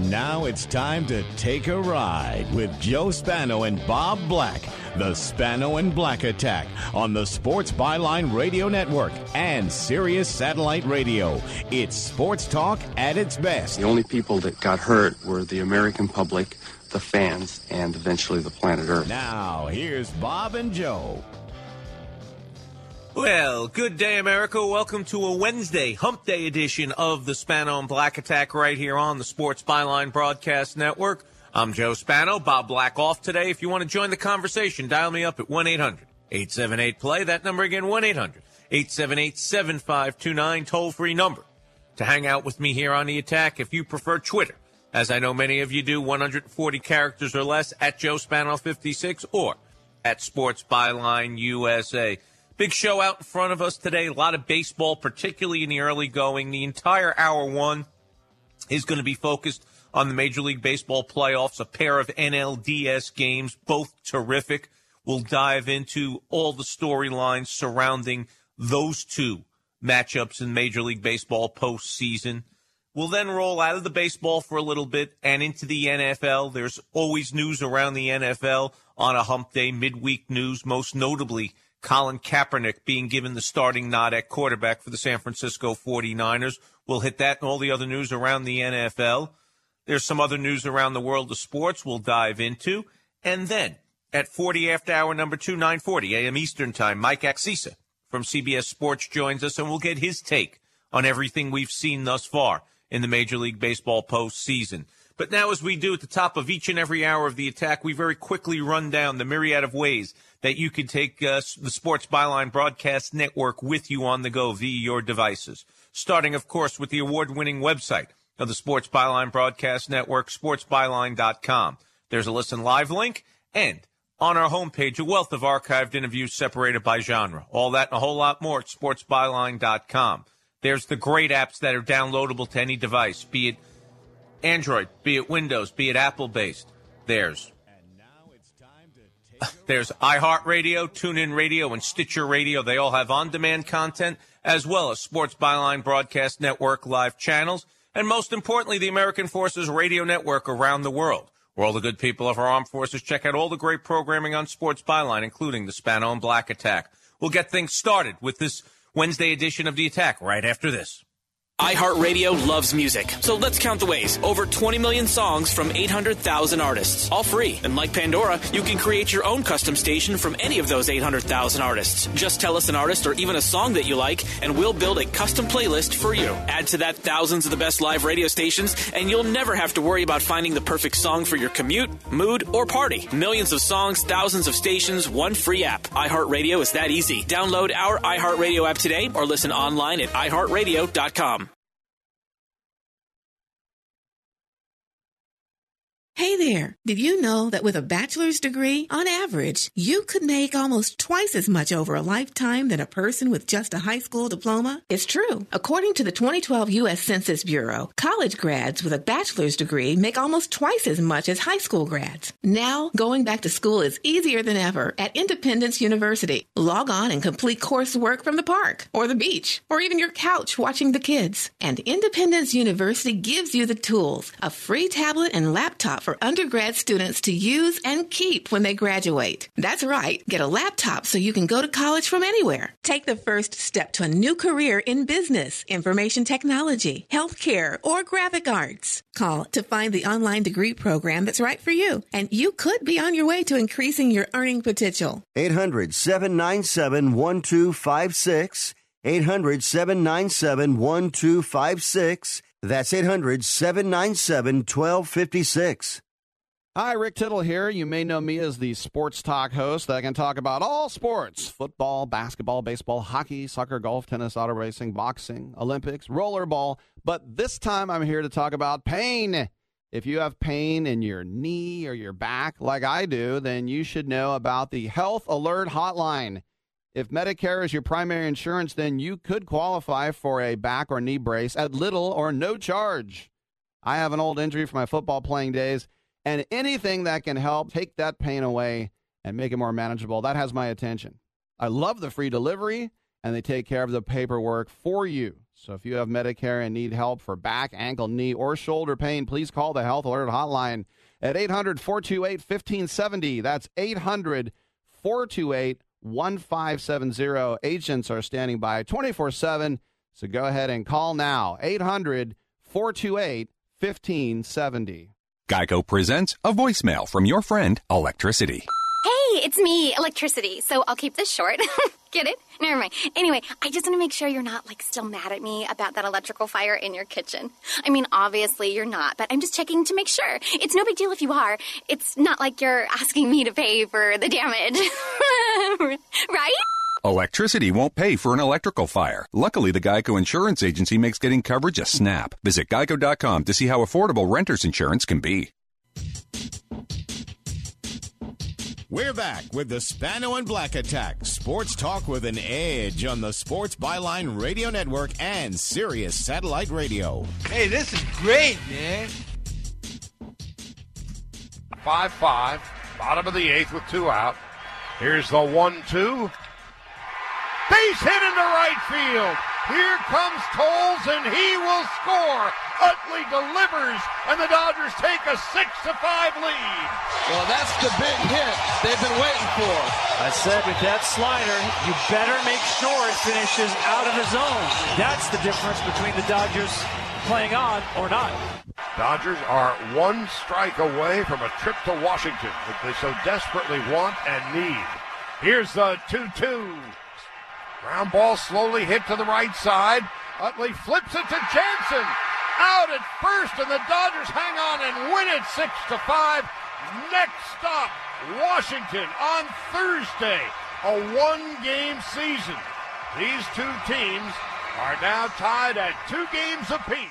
And now it's time to take a ride with Joe Spano and Bob Black. The Spano and Black Attack on the Sports Byline Radio Network and Sirius Satellite Radio. It's sports talk at its best. The only people that got hurt were the American public, the fans, and eventually the planet Earth. Now, here's Bob and Joe. Well, good day, America. Welcome to a Wednesday, hump day edition of the Spano and Black Attack right here on the Sports Byline Broadcast Network. I'm Joe Spano. Bob Black off today. If you want to join the conversation, dial me up at 1-800-878-PLAY. That number again, 1-800-878-7529, toll-free number. To hang out with me here on the attack, if you prefer Twitter, as I know many of you do, 140 characters or less, at Joe Spano56 or at Sports Byline USA. Big show out in front of us today. A lot of baseball, particularly in the early going. The entire hour one is going to be focused on the Major League Baseball playoffs, a pair of NLDS games, both terrific. We'll dive into all the storylines surrounding those two matchups in Major League Baseball postseason. We'll then roll out of the baseball for a little bit and into the NFL. There's always news around the NFL on a hump day, midweek news, most notably Colin Kaepernick being given the starting nod at quarterback for the San Francisco 49ers. We'll hit that and all the other news around the NFL. There's some other news around the world of sports we'll dive into. And then at 40 after hour number 2, 9:40 a.m. Eastern Time, Mike Axisa from CBS Sports joins us, and we'll get his take on everything we've seen thus far in the Major League Baseball postseason. But now, as we do at the top of each and every hour of the attack, we very quickly run down the myriad of ways that you can take the Sports Byline Broadcast Network with you on the go via your devices. Starting, of course, with the award-winning website of the Sports Byline Broadcast Network, sportsbyline.com. There's a listen live link, and on our homepage, a wealth of archived interviews separated by genre. All that and a whole lot more at sportsbyline.com. There's the great apps that are downloadable to any device, be it Android, be it Windows, be it Apple-based. There's iHeartRadio, TuneIn Radio, and Stitcher Radio. They all have on-demand content, as well as Sports Byline Broadcast Network live channels, and most importantly, the American Forces Radio Network around the world, where all the good people of our armed forces check out all the great programming on Sports Byline, including the Spano and Black Attack. We'll get things started with this Wednesday edition of The Attack right after this. iHeartRadio loves music, so let's count the ways. Over 20 million songs from 800,000 artists, all free. And like Pandora, you can create your own custom station from any of those 800,000 artists. Just tell us an artist or even a song that you like, and we'll build a custom playlist for you. Add to that thousands of the best live radio stations, and you'll never have to worry about finding the perfect song for your commute, mood, or party. Millions of songs, thousands of stations, one free app. iHeartRadio is that easy. Download our iHeartRadio app today or listen online at iHeartRadio.com. Hey there, did you know that with a bachelor's degree, on average, you could make almost twice as much over a lifetime than a person with just a high school diploma? It's true. According to the 2012 U.S. Census Bureau, college grads with a bachelor's degree make almost twice as much as high school grads. Now, going back to school is easier than ever at Independence University. Log on and complete coursework from the park, or the beach, or even your couch watching the kids. And Independence University gives you the tools, a free tablet and laptop for undergrad students to use and keep when they graduate. That's right. Get a laptop so you can go to college from anywhere. Take the first step to a new career in business, information technology, healthcare, or graphic arts. Call to find the online degree program that's right for you, and you could be on your way to increasing your earning potential. 800-797-1256. 800-797-1256. That's 800-797-1256. Hi, Rick Tittle here. You may know me as the sports talk host that can talk about all sports: football, basketball, baseball, hockey, soccer, golf, tennis, auto racing, boxing, Olympics, rollerball. But this time I'm here to talk about pain. If you have pain in your knee or your back like I do, then you should know about the Health Alert Hotline. If Medicare is your primary insurance, then you could qualify for a back or knee brace at little or no charge. I have an old injury from my football playing days, and anything that can help take that pain away and make it more manageable, that has my attention. I love the free delivery, and they take care of the paperwork for you. So if you have Medicare and need help for back, ankle, knee, or shoulder pain, please call the Health Alert Hotline at 800-428-1570. That's 800-428-1570. Agents are standing by 24/7, so go ahead and call now. 800-428-1570. Geico presents a voicemail from your friend, Electricity. Hey, it's me, Electricity. So I'll keep this short. Get it? Never mind. Anyway, I just want to make sure you're not, still mad at me about that electrical fire in your kitchen. I mean, obviously you're not, but I'm just checking to make sure. It's no big deal if you are. It's not like you're asking me to pay for the damage. Right? Electricity won't pay for an electrical fire. Luckily, the Geico Insurance Agency makes getting coverage a snap. Visit geico.com to see how affordable renter's insurance can be. We're back with the Spano and Black Attack. Sports talk with an edge on the Sports Byline Radio Network and Sirius Satellite Radio. Hey, this is great, man. 5-5, bottom of the eighth with 2 out. Here's the 1-2. Base hit into right field. Here comes Tolles, and he will score. Utley delivers, and the Dodgers take a 6-5 lead. Well, that's the big hit they've been waiting for. I said with that slider, you better make sure it finishes out of the zone. That's the difference between the Dodgers playing on or not. Dodgers are 1 strike away from a trip to Washington that they so desperately want and need. Here's the 2-2. Ground ball slowly hit to the right side. Utley flips it to Jansen. Out at first, and the Dodgers hang on and win it 6-5. Next stop, Washington on Thursday. A 1-game season. These 2 teams are now tied at 2 games apiece.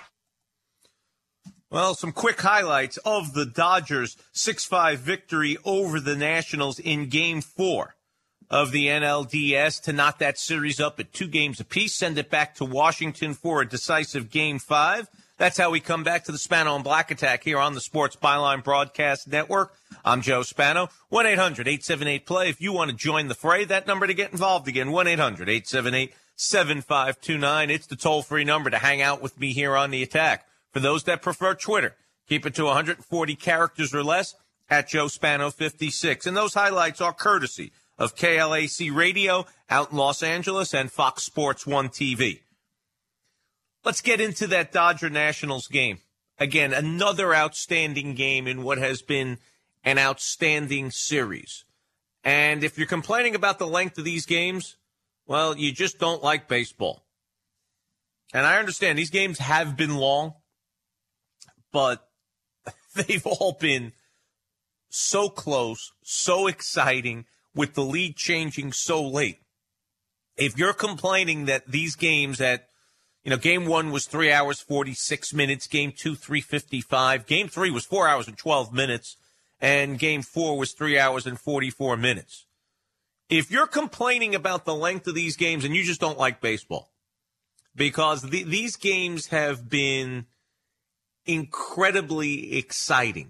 Well, some quick highlights of the Dodgers' 6-5 victory over the Nationals in Game 4 of the NLDS to knock that series up at 2 games apiece, send it back to Washington for a decisive Game 5. That's how we come back to the Spano and Black Attack here on the Sports Byline Broadcast Network. I'm Joe Spano. 1-800-878-PLAY. If you want to join the fray, that number to get involved again, 1-800-878-7529. It's the toll-free number to hang out with me here on the Attack. For those that prefer Twitter, keep it to 140 characters or less at Joe Spano 56. And those highlights are courtesy of KLAC Radio out in Los Angeles and Fox Sports 1 TV. Let's get into that Dodger-Nationals game. Again, another outstanding game in what has been an outstanding series. And if you're complaining about the length of these games, well, you just don't like baseball. And I understand these games have been long, but they've all been so close, so exciting, with the lead changing so late. If you're complaining that these games Game 1 was 3 hours, 46 minutes. Game 2, 3:55. Game 3 was 4 hours and 12 minutes. And Game 4 was 3 hours and 44 minutes. If you're complaining about the length of these games and you just don't like baseball, because these games have been incredibly exciting.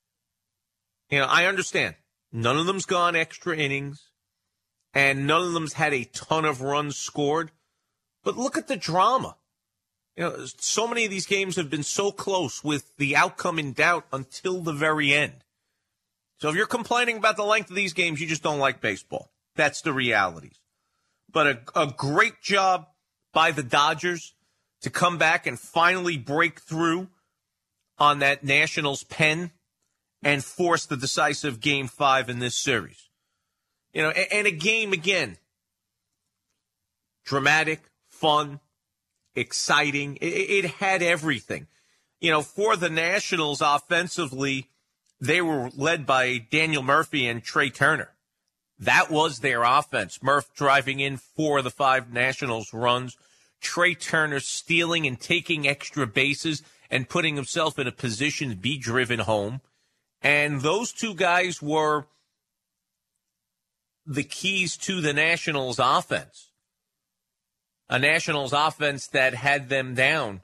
I understand. None of them's gone extra innings, and none of them's had a ton of runs scored. But look at the drama. So many of these games have been so close with the outcome in doubt until the very end. So if you're complaining about the length of these games, you just don't like baseball. That's the realities. But a great job by the Dodgers to come back and finally break through on that Nationals pen and force the decisive Game 5 in this series. And a game, again, dramatic, fun, exciting. It had everything. For the Nationals offensively, they were led by Daniel Murphy and Trey Turner. That was their offense. Murph driving in 4 of the 5 Nationals runs. Trey Turner stealing and taking extra bases and putting himself in a position to be driven home. And those 2 guys were the keys to the Nationals offense. A Nationals offense that had them down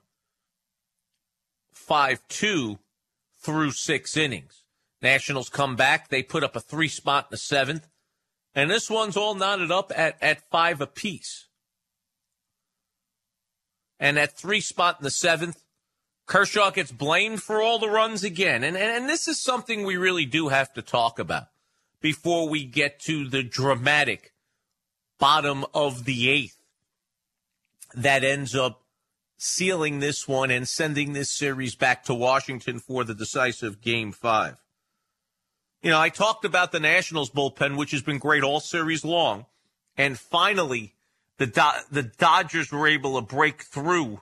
5-2 through 6 innings. Nationals come back. They put up a 3 spot in the 7th. And this one's all knotted up at 5 apiece. And that 3 spot in the 7th, Kershaw gets blamed for all the runs again. And this is something we really do have to talk about before we get to the dramatic bottom of the 8th that ends up sealing this one and sending this series back to Washington for the decisive Game 5. You know, I talked about the Nationals bullpen, which has been great all series long. And finally, the Dodgers were able to break through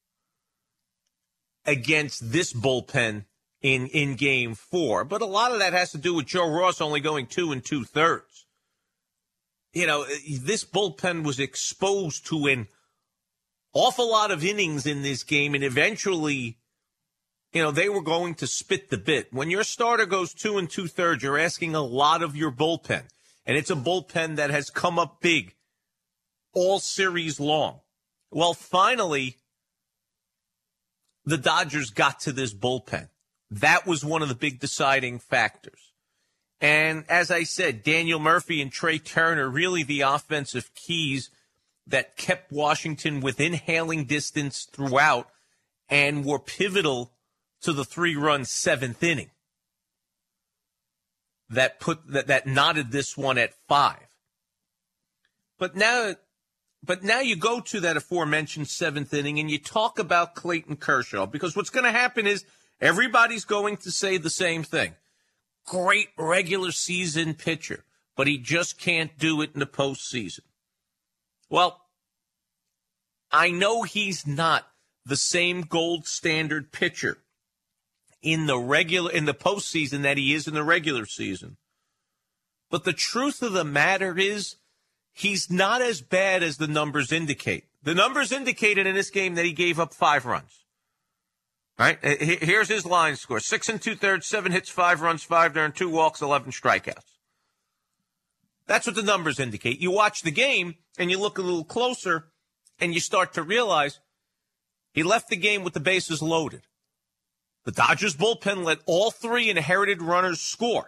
against this bullpen in Game 4. But a lot of that has to do with Joe Ross only going 2 2/3. You know, this bullpen was exposed to an awful lot of innings in this game, and eventually, you know, they were going to spit the bit. When your starter goes 2 2/3, you're asking a lot of your bullpen. And it's a bullpen that has come up big all series long. Well, finally, the Dodgers got to this bullpen. That was one of the big deciding factors. And as I said, Daniel Murphy and Trey Turner, really the offensive keys that kept Washington within hailing distance throughout and were pivotal to the 3-run 7th inning that knotted this one at 5. But now you go to that aforementioned 7th inning and you talk about Clayton Kershaw, because what's going to happen is everybody's going to say the same thing. Great regular season pitcher, but he just can't do it in the postseason. Well, I know he's not the same gold standard pitcher in the postseason that he is in the regular season. But the truth of the matter is he's not as bad as the numbers indicate. The numbers indicated in this game that he gave up 5 runs. Right? Here's his line score. 6 2/3, 7 hits, 5 runs, 5 earned, 2 walks, 11 strikeouts. That's what the numbers indicate. You watch the game and you look a little closer and you start to realize he left the game with the bases loaded. The Dodgers bullpen let all 3 inherited runners score.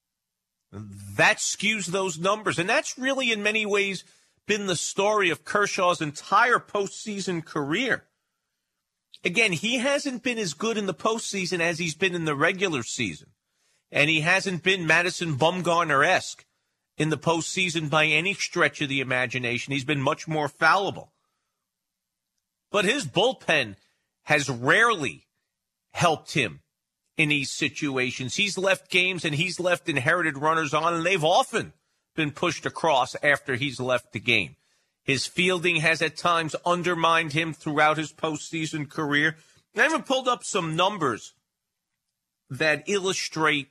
That skews those numbers. And that's really in many ways been the story of Kershaw's entire postseason career. Again, he hasn't been as good in the postseason as he's been in the regular season. And he hasn't been Madison Bumgarner-esque in the postseason by any stretch of the imagination. He's been much more fallible. But his bullpen has rarely helped him in these situations. He's left games and he's left inherited runners on, and they've often been pushed across after he's left the game. His fielding has at times undermined him throughout his postseason career. I even pulled up some numbers that illustrate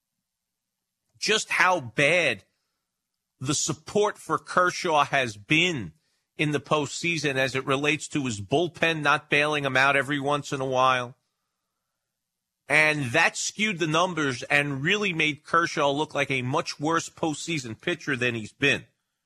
just how bad the support for Kershaw has been in the postseason as it relates to his bullpen not bailing him out every once in a while. And that skewed the numbers and really made Kershaw look like a much worse postseason pitcher than he's been.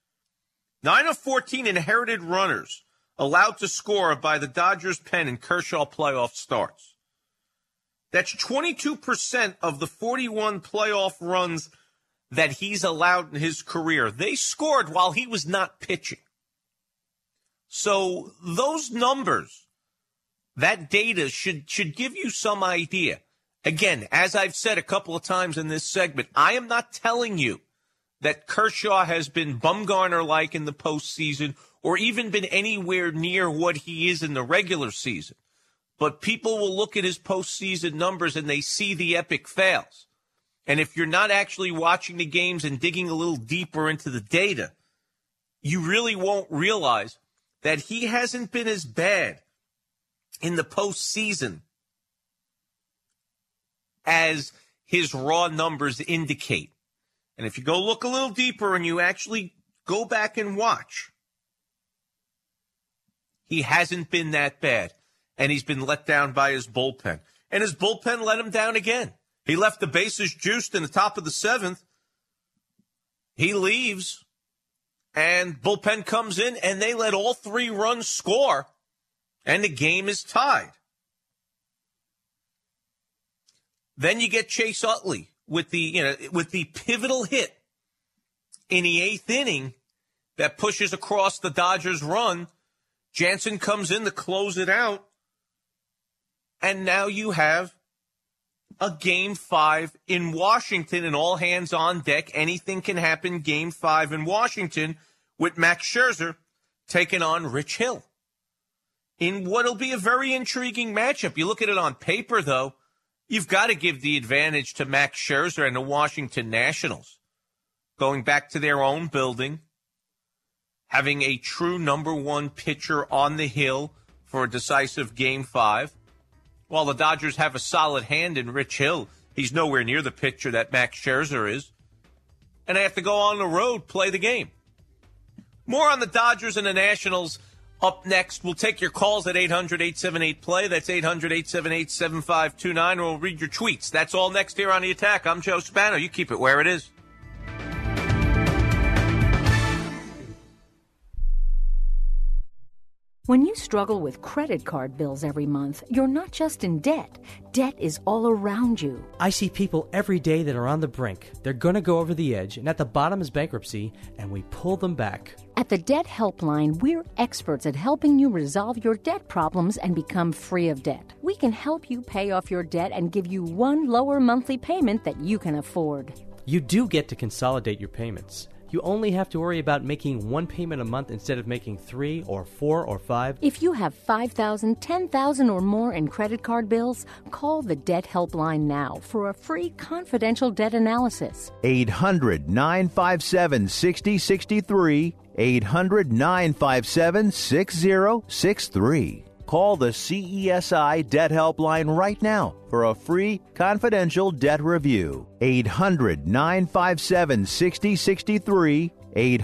9 of 14 inherited runners allowed to score by the Dodgers pen in Kershaw playoff starts. That's 22% of the 41 playoff runs that he's allowed in his career. They scored while he was not pitching. So those numbers, that data should give you some idea. Again, as I've said a couple of times in this segment, I am not telling you that Kershaw has been Bumgarner-like in the postseason or even been anywhere near what he is in the regular season. But people will look at his postseason numbers and they see the epic fails. And if you're not actually watching the games and digging a little deeper into the data, you really won't realize that he hasn't been as bad in the postseason as his raw numbers indicate. And if you go look a little deeper and you actually go back and watch, he hasn't been that bad. And he's been let down by his bullpen. And his bullpen let him down again. He left the bases juiced in the top of the 7th. He leaves, and bullpen comes in, and they let all 3 runs score, and the game is tied. Then you get Chase Utley with the pivotal hit in the 8th inning that pushes across the Dodgers' run Jansen comes in to close it out. And now you have a Game 5 in Washington and all hands on deck. Anything can happen Game 5 in Washington with Max Scherzer taking on Rich Hill in what'll be a very intriguing matchup. You look at it on paper, though, you've got to give the advantage to Max Scherzer and the Washington Nationals. Going back to their own building, having a true number one pitcher on the hill for a decisive Game 5. While the Dodgers have a solid hand in Rich Hill, he's nowhere near the pitcher that Max Scherzer is. And they have to go on the road, play the game. More on the Dodgers and the Nationals up next. We'll take your calls at 800-878-PLAY. That's 800-878-7529. We'll read your tweets. That's all next here on The Attack. I'm Joe Spano. You keep it where it is. When you struggle with credit card bills every month, you're not just in debt. Debt is all around you. I see people every day that are on the brink. They're going to go over the edge, and at the bottom is bankruptcy, and we pull them back. At the Debt Helpline, we're experts at helping you resolve your debt problems and become free of debt. We can help you pay off your debt and give you one lower monthly payment that you can afford. You do get to consolidate your payments. You only have to worry about making one payment a month instead of making 3 or 4 or 5. If you have $5,000, $10,000 or more in credit card bills, call the Debt Helpline now for a free confidential debt analysis. 800-957-6063. 800-957-6063. Call the CESI Debt Helpline right now for a free confidential debt review. 800-957-6063.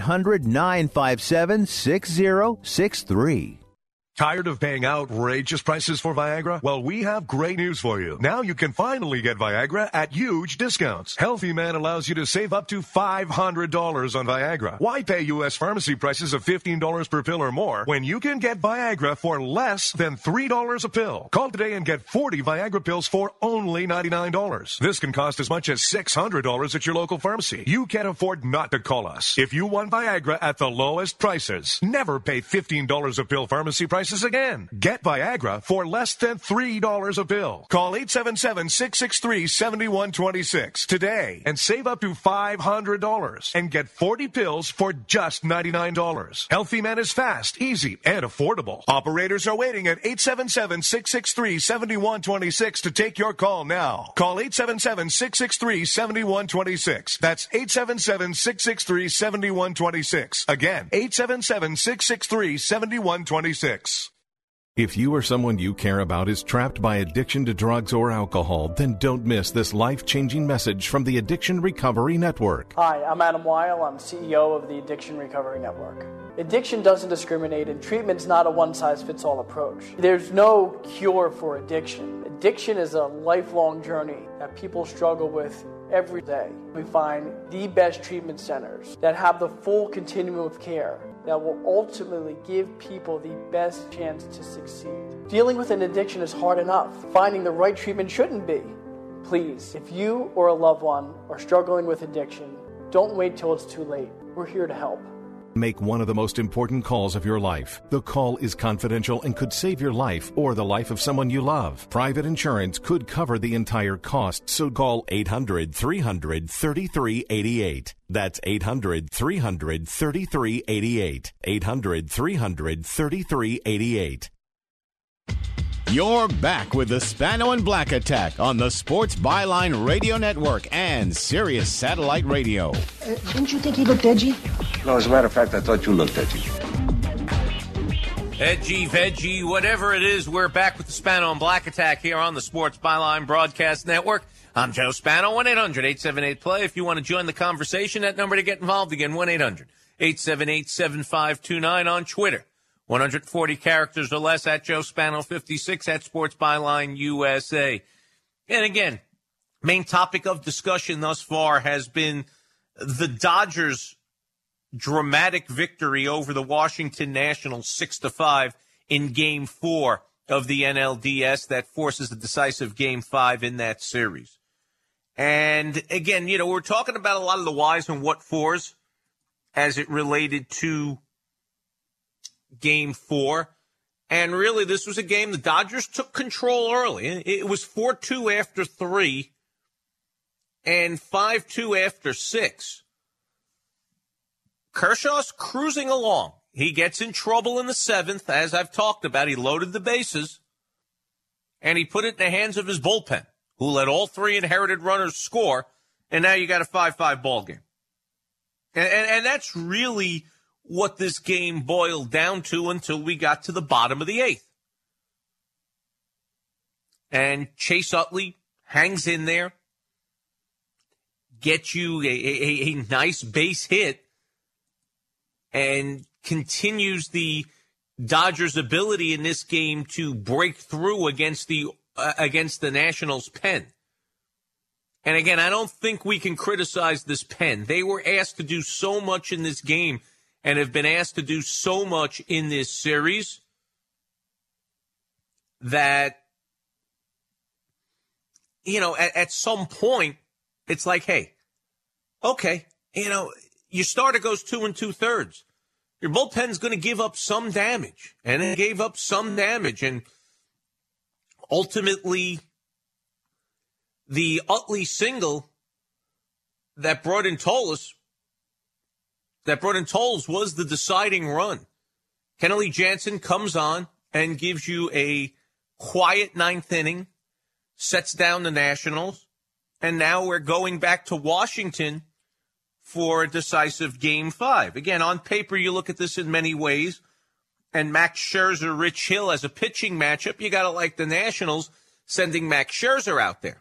800-957-6063. Tired of paying outrageous prices for Viagra? Well, we have great news for you. Now you can finally get Viagra at huge discounts. Healthy Man allows you to save up to $500 on Viagra. Why pay U.S. pharmacy prices of $15 per pill or more when you can get Viagra for less than $3 a pill? Call today and get 40 Viagra pills for only $99. This can cost as much as $600 at your local pharmacy. You can't afford not to call us. If you want Viagra at the lowest prices, never pay $15 a pill pharmacy prices again. Get Viagra for less than $3 a pill. Call 877-663-7126 today and save up to $500 and get 40 pills for just $99. Healthy Man is fast, easy, and affordable. Operators are waiting at 877-663-7126 to take your call now. Call 877-663-7126. That's 877-663-7126. Again, 877-663-7126. If you or someone you care about is trapped by addiction to drugs or alcohol, then don't miss this life-changing message from the Addiction Recovery Network. Hi, I'm Adam Weil. I'm CEO of the Addiction Recovery Network. Addiction doesn't discriminate, and treatment's not a one-size-fits-all approach. There's no cure for addiction. Addiction is a lifelong journey that people struggle with every day. We find the best treatment centers that have the full continuum of care that will ultimately give people the best chance to succeed. Dealing with an addiction is hard enough. Finding the right treatment shouldn't be. Please, if you or a loved one are struggling with addiction, don't wait till it's too late. We're here to help. Make one of the most important calls of your life. The call is confidential and could save your life or the life of someone you love. Private insurance could cover the entire cost, so call 800-300-3388. That's 800-300-3388. 800-300-3388. You're back with the Spano and Black Attack on the Sports Byline Radio Network and Sirius Satellite Radio. Didn't you think he looked edgy? No, as a matter of fact, I thought you looked edgy. Edgy, veggie, whatever it is, we're back with the Spano and Black Attack here on the Sports Byline Broadcast Network. I'm Joe Spano, 1-800-878-PLAY. If you want to join the conversation, that number to get involved again, 1-800-878-7529 on Twitter. 140 characters or less at Joe Spano 56 at Sports Byline USA. And again, main topic of discussion thus far has been the Dodgers' dramatic victory over the Washington Nationals 6-5 in Game 4 of the NLDS that forces the decisive Game 5 in that series. And again, we're talking about a lot of the whys and what fors as it related to Game 4. And really, this was a game the Dodgers took control early. It was 4-2 after 3 and 5-2 after 6. Kershaw's cruising along. He gets in trouble in the 7th, as I've talked about. He loaded the bases, and he put it in the hands of his bullpen, who let all 3 inherited runners score, and now you got a 5-5 ball game. And that's really what this game boiled down to until we got to the bottom of the 8th. And Chase Utley hangs in there, gets you a nice base hit, and continues the Dodgers' ability in this game to break through against the Nationals' pen. And again, I don't think we can criticize this pen. They were asked to do so much in this game and have been asked to do so much in this series that, at some point, it's like, hey, okay, your starter goes 2 2/3. Your bullpen's going to give up some damage, and it gave up some damage, and ultimately, the Utley single that brought in Tolles was the deciding run. Kenley Jansen comes on and gives you a quiet 9th inning, sets down the Nationals, and now we're going back to Washington for a decisive Game 5. Again, on paper, you look at this in many ways, and Max Scherzer, Rich Hill as a pitching matchup, you got to like the Nationals sending Max Scherzer out there.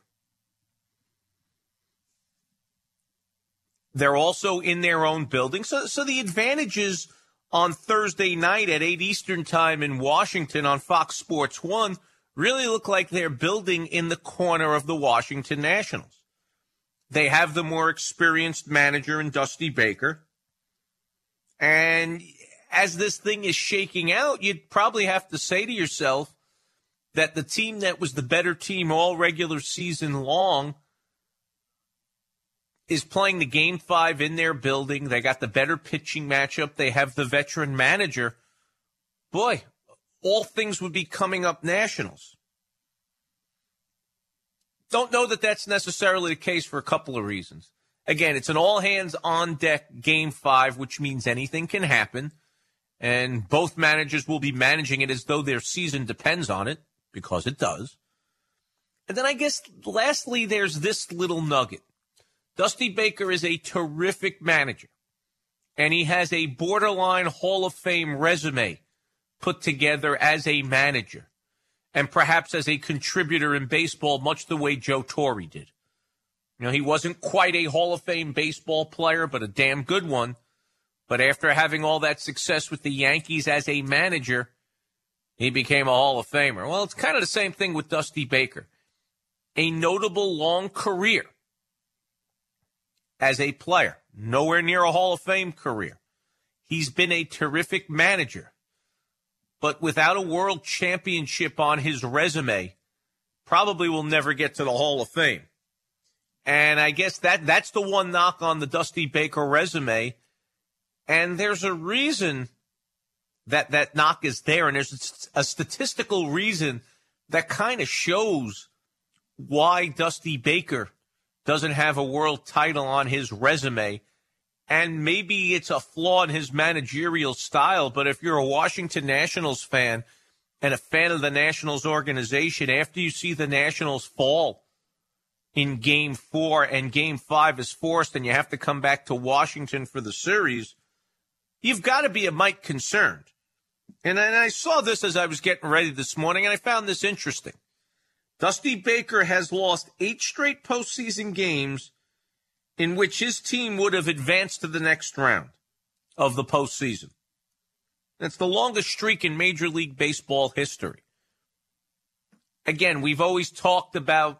They're also in their own building. So the advantages on Thursday night at 8 Eastern time in Washington on Fox Sports 1 really look like they're building in the corner of the Washington Nationals. They have the more experienced manager in Dusty Baker. And as this thing is shaking out, you'd probably have to say to yourself that the team that was the better team all regular season long is playing the Game 5 in their building. They got the better pitching matchup. They have the veteran manager. Boy, all things would be coming up Nationals. Don't know that that's necessarily the case for a couple of reasons. Again, it's an all-hands-on-deck Game 5, which means anything can happen. And both managers will be managing it as though their season depends on it, because it does. And then I guess, lastly, there's this little nugget. Dusty Baker is a terrific manager, and he has a borderline Hall of Fame resume put together as a manager, and perhaps as a contributor in baseball, much the way Joe Torre did. He wasn't quite a Hall of Fame baseball player, but a damn good one. But after having all that success with the Yankees as a manager, he became a Hall of Famer. Well, it's kind of the same thing with Dusty Baker. A notable long career as a player, nowhere near a Hall of Fame career. He's been a terrific manager, but without a world championship on his resume, probably will never get to the Hall of Fame. And I guess that's the one knock on the Dusty Baker resume. And there's a reason that knock is there, and there's a statistical reason that kind of shows why Dusty Baker doesn't have a world title on his resume. And maybe it's a flaw in his managerial style, but if you're a Washington Nationals fan and a fan of the Nationals organization, after you see the Nationals fall in Game 4 and Game 5 is forced and you have to come back to Washington for the series, you've got to be a mite concerned. And I saw this as I was getting ready this morning, and I found this interesting. Dusty Baker has lost 8 straight postseason games in which his team would have advanced to the next round of the postseason. That's the longest streak in Major League Baseball history. Again, we've always talked about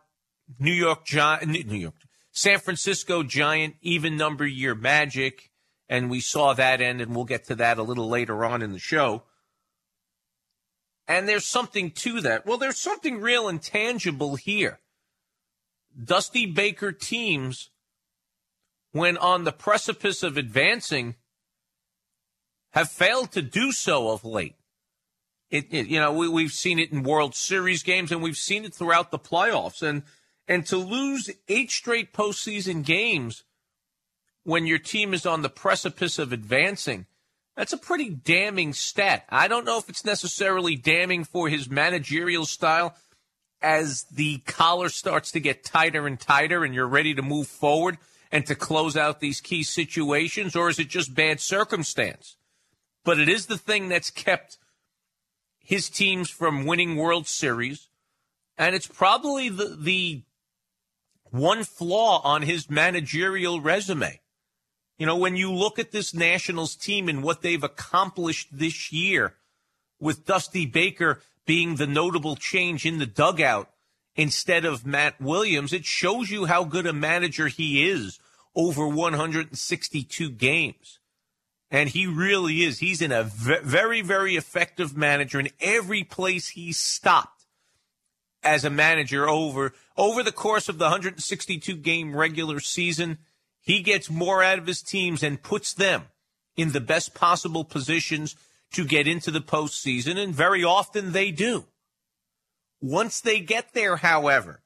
San Francisco Giant even number year magic, and we saw that end, and we'll get to that a little later on in the show. And there's something to that. Well, there's something real and tangible here. Dusty Baker teams, when on the precipice of advancing, have failed to do so of late. We've seen it in World Series games, and we've seen it throughout the playoffs. And to lose 8 straight postseason games when your team is on the precipice of advancing, that's a pretty damning stat. I don't know if it's necessarily damning for his managerial style as the collar starts to get tighter and tighter and you're ready to move forward and to close out these key situations, or is it just bad circumstance? But it is the thing that's kept his teams from winning World Series, and it's probably the one flaw on his managerial resume. When you look at this Nationals team and what they've accomplished this year, with Dusty Baker being the notable change in the dugout instead of Matt Williams, it shows you how good a manager he is over 162 games. And he really is. He's a very, very effective manager in every place he's stopped as a manager over the course of the 162-game regular season. He gets more out of his teams and puts them in the best possible positions to get into the postseason, and very often they do. Once they get there, however,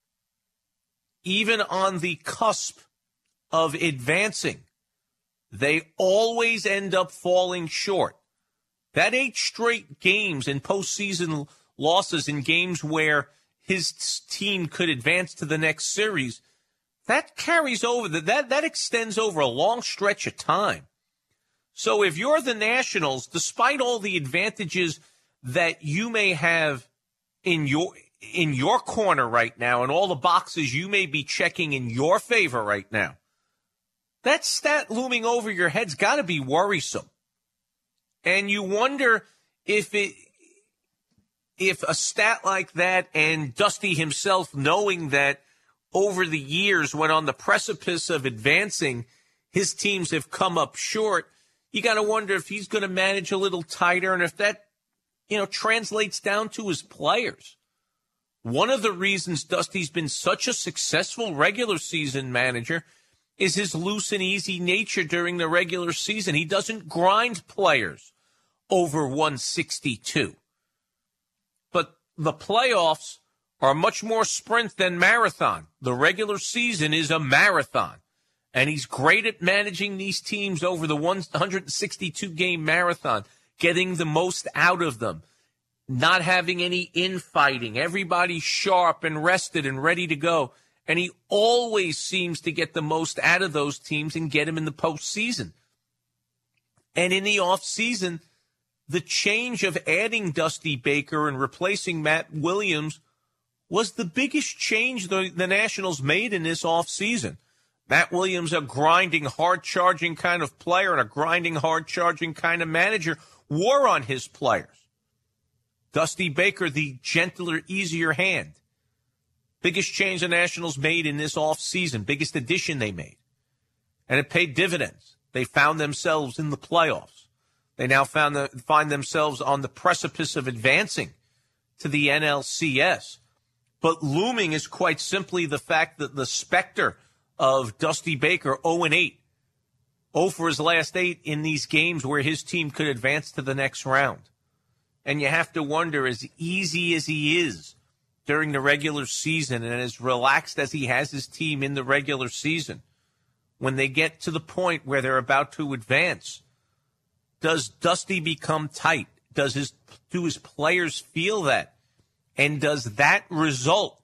even on the cusp of advancing, they always end up falling short. That 8 straight games and postseason losses in games where his team could advance to the next series, that carries over, that extends over a long stretch of time. So if you're the Nationals, despite all the advantages that you may have in your corner right now and all the boxes you may be checking in your favor right now, that stat looming over your head's got to be worrisome. And you wonder if a stat like that, and Dusty himself knowing that over the years when on the precipice of advancing, his teams have come up short, you got to wonder if he's going to manage a little tighter and if that, translates down to his players. One of the reasons Dusty's been such a successful regular season manager is his loose and easy nature during the regular season. He doesn't grind players over 162. But the playoffs are much more sprint than marathon. The regular season is a marathon. And he's great at managing these teams over the 162-game marathon, getting the most out of them, not having any infighting, everybody sharp and rested and ready to go. And he always seems to get the most out of those teams and get them in the postseason. And in the offseason, the change of adding Dusty Baker and replacing Matt Williams was the biggest change the Nationals made in this offseason. Matt Williams, a grinding, hard-charging kind of player and a grinding, hard-charging kind of manager, wore on his players. Dusty Baker, the gentler, easier hand. Biggest change the Nationals made in this offseason, biggest addition they made. And it paid dividends. They found themselves in the playoffs. They now find themselves on the precipice of advancing to the NLCS. But looming is quite simply the fact that the specter of Dusty Baker, 0-8, 0 for his last 8 in these games where his team could advance to the next round. And you have to wonder, as easy as he is during the regular season and as relaxed as he has his team in the regular season, when they get to the point where they're about to advance, does Dusty become tight? Do his players feel that? And does that result,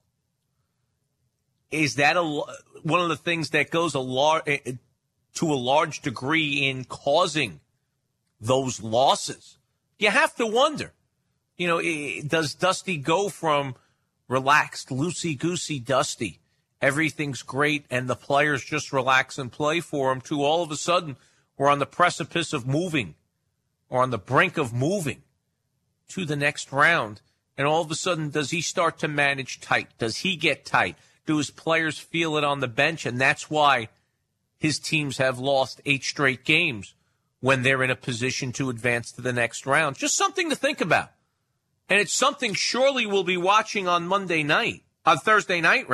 is that one of the things that goes to a large degree in causing those losses? You have to wonder, does Dusty go from relaxed, loosey-goosey Dusty, everything's great, and the players just relax and play for him, to all of a sudden we're on the precipice of moving or on the brink of moving to the next round, and all of a sudden does he start to manage tight? Does he get tight? Do his players feel it on the bench? And that's why his teams have lost 8 straight games when they're in a position to advance to the next round. Just something to think about. And it's something surely we'll be watching on Thursday night,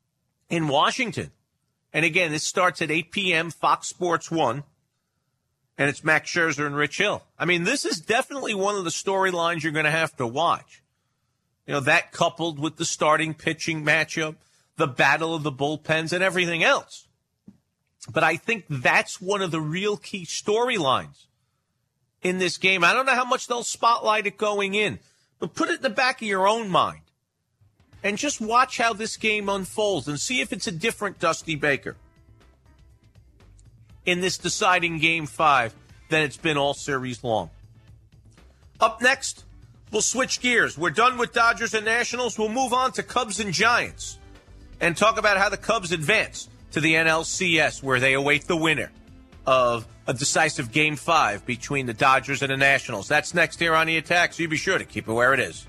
in Washington. And again, this starts at 8 p.m., Fox Sports 1. and it's Max Scherzer and Rich Hill. I mean, this is definitely one of the storylines you're going to have to watch. You know, that coupled with the starting pitching matchup, the battle of the bullpens, and everything else. But I think that's one of the real key storylines in this game. I don't know how much they'll spotlight it going in, but put it in the back of your own mind and just watch how this game unfolds and see if it's a different Dusty Baker in this deciding Game 5 than it's been all series long. Up next, we'll switch gears. We're done with Dodgers and Nationals. We'll move on to Cubs and Giants and talk about how the Cubs advance to the NLCS, where they await the winner of a decisive Game 5 between the Dodgers and the Nationals. That's next here on The Attack, so you be sure to keep it where it is.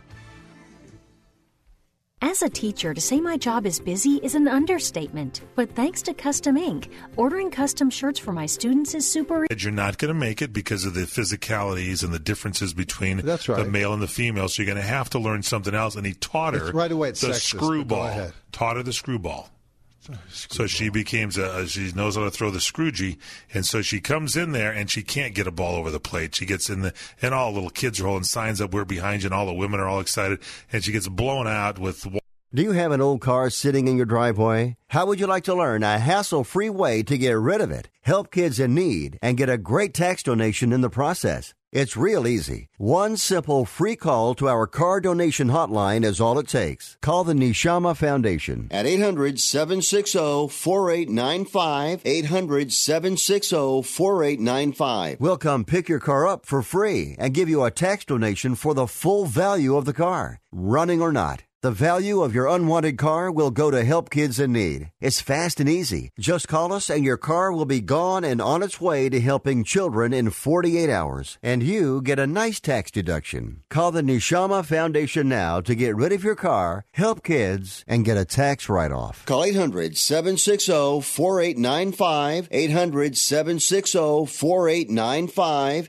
As a teacher, to say my job is busy is an understatement. But thanks to Custom Ink, ordering custom shirts for my students is super. You're not going to make it because of the physicalities and the differences between the male and the female. So you're going to have to learn something else. And he taught her right away, the screwball. Taught her the screwball. So she becomes she knows how to throw the scroogey, and so she comes in there and she can't get a ball over the plate. She gets in and all the little kids are holding signs up, "We're behind you," and all the women are all excited, and she gets blown out with. Do you have an old car sitting in your driveway? How would you like to learn a hassle-free way to get rid of it, help kids in need, and get a great tax donation in the process? It's real easy. One simple free call to our car donation hotline is all it takes. Call the Neshama Foundation at 800-760-4895, 800-760-4895. We'll come pick your car up for free and give you a tax donation for the full value of the car, running or not. The value of your unwanted car will go to help kids in need. It's fast and easy. Just call us and your car will be gone and on its way to helping children in 48 hours. And you get a nice tax deduction. Call the Neshama Foundation now to get rid of your car, help kids, and get a tax write-off. Call 800-760-4895, 800-760-4895,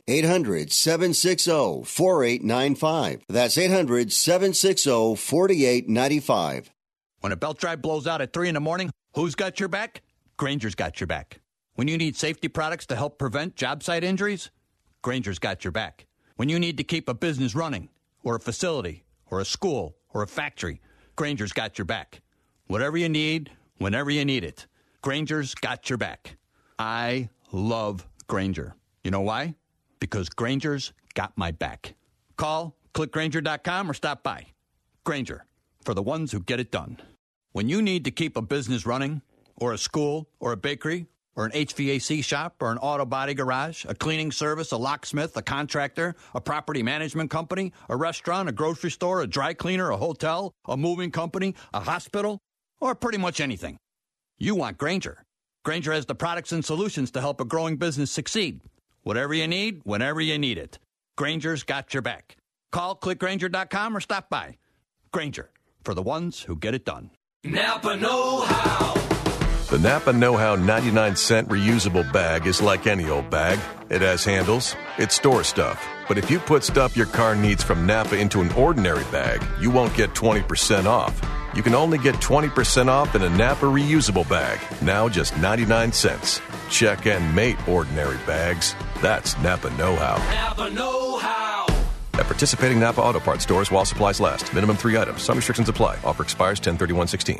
800-760-4895. That's 800-760-4895. When a belt drive blows out at 3 in the morning, who's got your back? Grainger's got your back. When you need safety products to help prevent job site injuries, Grainger's got your back. When you need to keep a business running, or a facility, or a school, or a factory, Grainger's got your back. Whatever you need, whenever you need it, Grainger's got your back. I love Grainger. You know why? Because Grainger's got my back. Call, click Grainger.com, or stop by. Grainger, for the ones who get it done. When you need to keep a business running, or a school, or a bakery, or an HVAC shop, or an auto body garage, a cleaning service, a locksmith, a contractor, a property management company, a restaurant, a grocery store, a dry cleaner, a hotel, a moving company, a hospital, or pretty much anything, you want Grainger. Grainger has the products and solutions to help a growing business succeed. Whatever you need, whenever you need it. Grainger's got your back. Call, click Grainger.com, or stop by. Grainger, for the ones who get it done. Napa Know-How. The Napa Know-How 99-cent reusable bag is like any old bag. It has handles. It stores stuff. But if you put stuff your car needs from Napa into an ordinary bag, you won't get 20% off. You can only get 20% off in a Napa reusable bag. Now just 99 cents. Check and mate ordinary bags. That's Napa Know-How. Napa Know-How. At participating Napa Auto Parts stores while supplies last. Minimum 3 items. Some restrictions apply. Offer expires 10/31/16.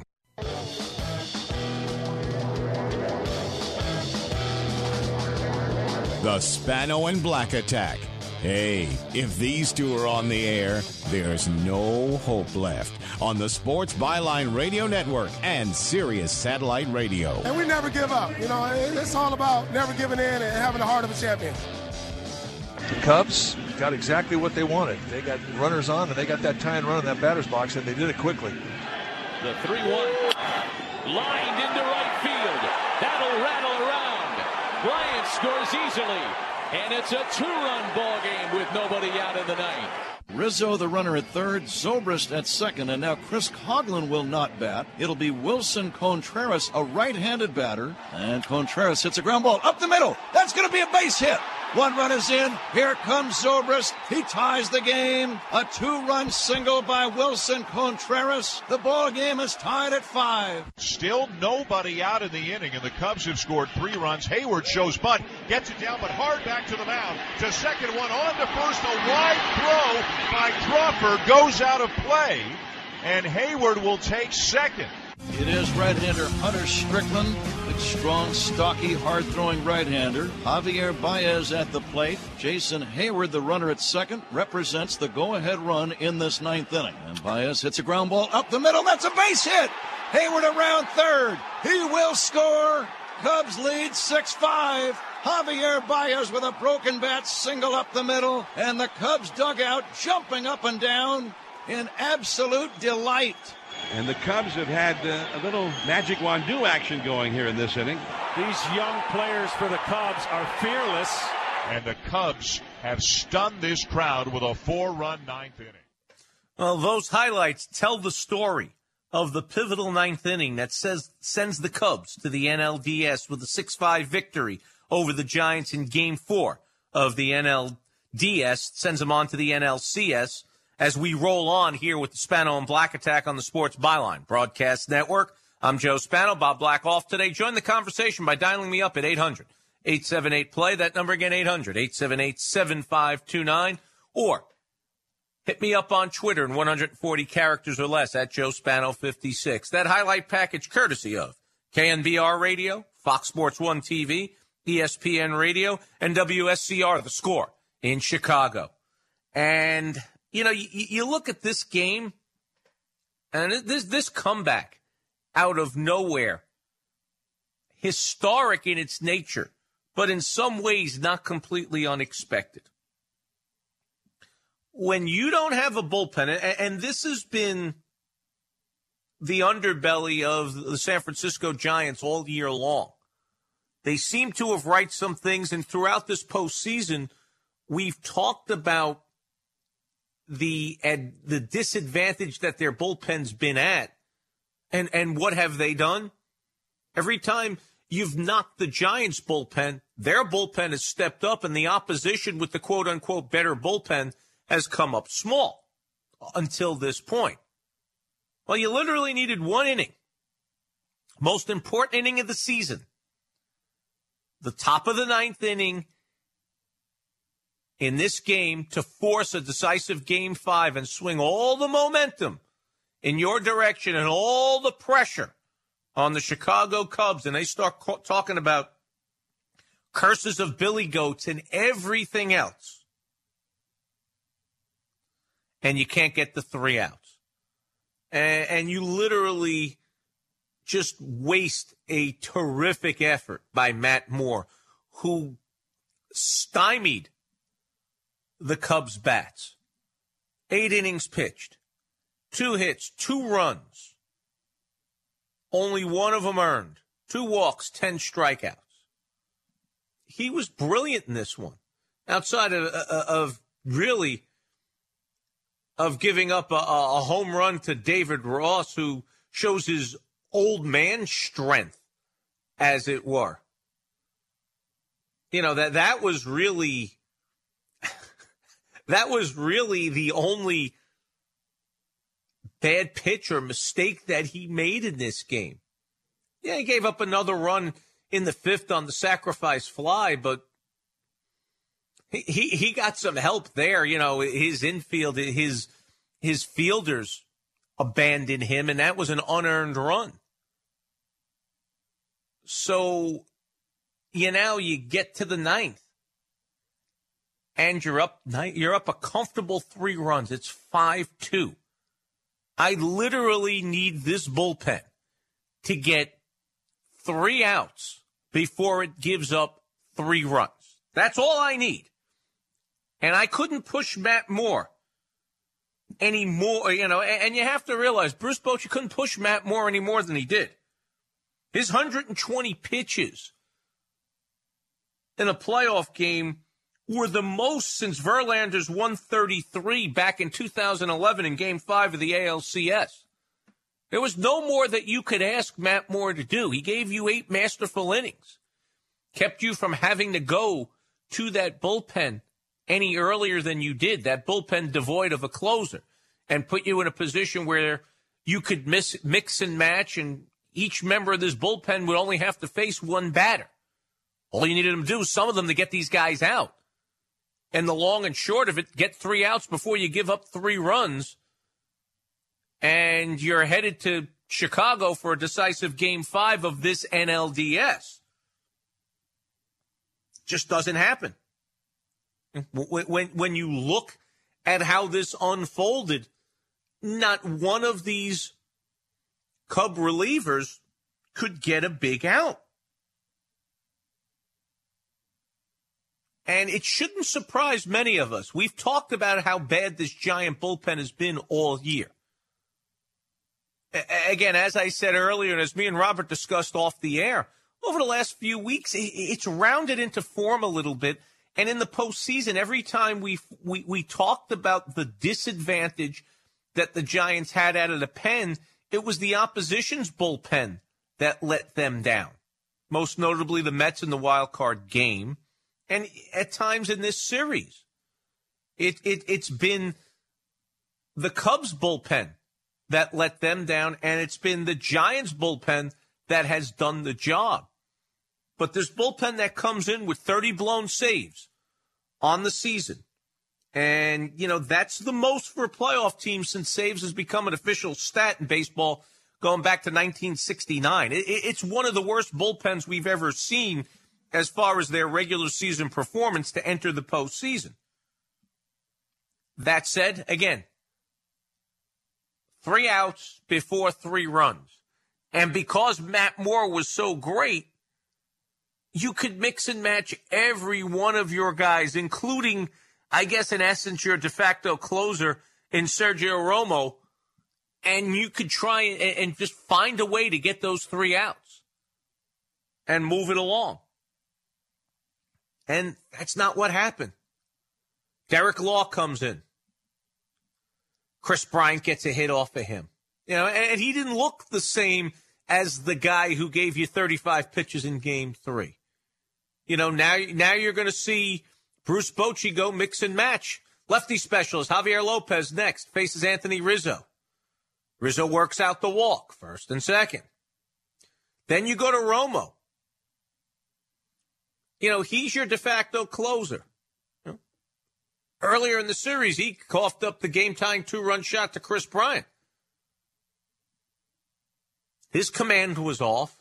The Spano and Black Attack. Hey, if these two are on the air, there's no hope left. On the Sports Byline Radio Network and Sirius Satellite Radio. And we never give up. You know, it's all about never giving in and having the heart of a champion. The Cubs got exactly what they wanted. They got runners on, and they got that tying run in that batter's box, and they did it quickly. The 3-1 lined into right field. That'll rattle around. Bryant scores easily, and it's a 2-run ball game with nobody out in the ninth. Rizzo, the runner at third, Zobrist at second, and now Chris Coghlan will not bat. It'll be Wilson Contreras, a right-handed batter, and Contreras hits a ground ball up the middle. That's going to be a base hit. 1 run is in. Here comes Zobrist. He ties the game. A 2-run single by Wilson Contreras. The ball game is tied at 5. Still nobody out in the inning, and the Cubs have scored 3 runs. Hayward shows bunt, gets it down, but hard back to the mound. To second, one on to first. A wide throw by Crawford goes out of play, and Hayward will take second. It is right-hander Hunter Strickland, big, strong, stocky, hard-throwing right-hander. Javier Baez at the plate. Jason Hayward, the runner at second, represents the go-ahead run in this 9th inning. And Baez hits a ground ball up the middle. That's a base hit. Hayward around third. He will score. Cubs lead 6-5. Javier Baez with a broken bat single up the middle. And the Cubs dugout jumping up and down in absolute delight. And the Cubs have had a little magic wand-do action going here in this inning. These young players for the Cubs are fearless. And the Cubs have stunned this crowd with a 4-run 9th inning. Well, those highlights tell the story of the pivotal 9th inning that sends the Cubs to the NLDS with a 6-5 victory over the Giants in Game 4 of the NLDS. Sends them on to the NLCS. As we roll on here with the Spano and Black Attack on the Sports Byline Broadcast Network. I'm Joe Spano. Bob Black off today. Join the conversation by dialing me up at 800-878-PLAY. That number again, 800-878-7529. Or hit me up on Twitter in 140 characters or less at Joe Spano 56. That highlight package courtesy of KNBR Radio, Fox Sports 1 TV, ESPN Radio, and WSCR, The Score in Chicago. And you know, you look at this game, and this comeback out of nowhere, historic in its nature, but in some ways not completely unexpected. When you don't have a bullpen, and this has been the underbelly of the San Francisco Giants all year long, they seem to have righted some things, and throughout this postseason, we've talked about the disadvantage that their bullpen's been at. And what have they done? Every time you've knocked the Giants' bullpen, their bullpen has stepped up, and the opposition with the quote-unquote better bullpen has come up small until this point. Well, you literally needed 1 inning. Most important inning of the season. The top of the 9th inning in this game to force a decisive Game 5 and swing all the momentum in your direction and all the pressure on the Chicago Cubs. And they start talking about curses of billy goats and everything else. And you can't get the 3 outs. And you literally just waste a terrific effort by Matt Moore, who stymied the Cubs' bats. 8 innings pitched, 2 hits, 2 runs, only 1 of them earned, 2 walks, 10 strikeouts. He was brilliant in this one. Outside of giving up a home run to David Ross, who shows his old man strength, as it were. You know, that was really the only bad pitch or mistake that he made in this game. Yeah, he gave up another run in the 5th on the sacrifice fly, but he got some help there. You know, his infield, his fielders abandoned him, and that was an unearned run. So, you get to the 9th. And you're up a comfortable 3 runs. It's 5-2. I literally need this bullpen to get 3 outs before it gives up 3 runs. That's all I need. And I couldn't push Matt Moore anymore, and you have to realize Bruce Bochy couldn't push Matt Moore any more than he did. His 120 pitches in a playoff game were the most since Verlander's 133 back in 2011 in Game 5 of the ALCS. There was no more that you could ask Matt Moore to do. He gave you 8 masterful innings, kept you from having to go to that bullpen any earlier than you did, that bullpen devoid of a closer, and put you in a position where you could mix and match, and each member of this bullpen would only have to face one batter. All you needed them to do, some of them, to get these guys out. And the long and short of it, get 3 outs before you give up 3 runs, and you're headed to Chicago for a decisive Game 5 of this NLDS. Just doesn't happen. When you look at how this unfolded, not one of these Cub relievers could get a big out. And it shouldn't surprise many of us. We've talked about how bad this Giant bullpen has been all year. Again, as I said earlier, and as me and Robert discussed off the air, over the last few weeks, it's rounded into form a little bit. And in the postseason, every time we talked about the disadvantage that the Giants had out of the pen, it was the opposition's bullpen that let them down. Most notably, the Mets in the wild card game. And at times in this series, it's been the Cubs bullpen that let them down, and it's been the Giants bullpen that has done the job. But this bullpen that comes in with 30 blown saves on the season, and, you know, that's the most for a playoff team since saves has become an official stat in baseball going back to 1969. It's one of the worst bullpens we've ever seen as far as their regular season performance to enter the postseason. That said, again, 3 outs before 3 runs. And because Matt Moore was so great, you could mix and match every one of your guys, including, I guess, in essence, your de facto closer in Sergio Romo, and you could try and just find a way to get those 3 outs and move it along. And that's not what happened. Derek Law comes in. Chris Bryant gets a hit off of him. You know, and he didn't look the same as the guy who gave you 35 pitches in Game 3. You know, now you're going to see Bruce Bochy go mix and match. Lefty specialist Javier Lopez next faces Anthony Rizzo. Rizzo works out the walk, first and second. Then you go to Romo. You know, he's your de facto closer. You know, earlier in the series, he coughed up the game-tying 2-run shot to Chris Bryant. His command was off.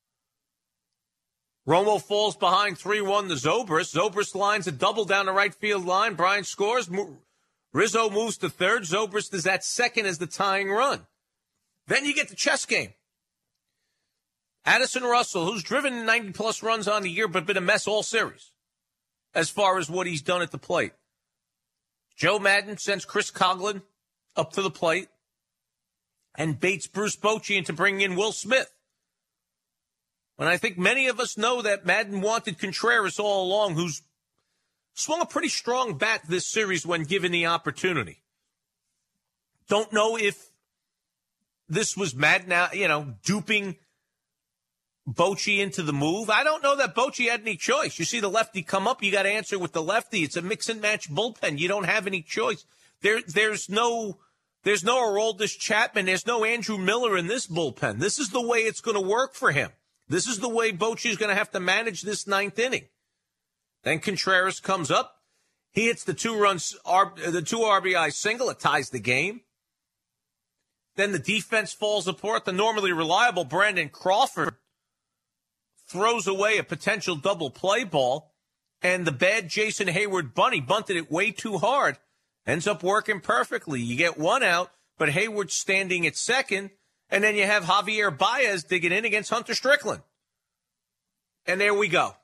Romo falls behind 3-1 to Zobrist. Zobrist lines a double down the right field line. Bryant scores. Rizzo moves to third. Zobrist is at second as the tying run. Then you get the chess game. Addison Russell, who's driven 90-plus runs on the year but been a mess all series as far as what he's done at the plate. Joe Madden sends Chris Coghlan up to the plate and baits Bruce Bochy into bringing in Will Smith. And I think many of us know that Madden wanted Contreras all along, who's swung a pretty strong bat this series when given the opportunity. Don't know if this was Madden, you know, duping Bochy into the move. I don't know that Bochy had any choice. You see the lefty come up, you got to answer with the lefty. It's a mix and match bullpen. You don't have any choice. There's no Aroldis Chapman. There's no Andrew Miller in this bullpen. This is the way it's going to work for him. This is the way Bochy is going to have to manage this 9th inning. Then Contreras comes up. He hits the 2 RBI single. It ties the game. Then the defense falls apart. The normally reliable Brandon Crawford throws away a potential double play ball, and the bad Jason Hayward bunny bunted it way too hard. Ends up working perfectly. You get 1 out, but Hayward's standing at second, and then you have Javier Baez digging in against Hunter Strickland. And there we go.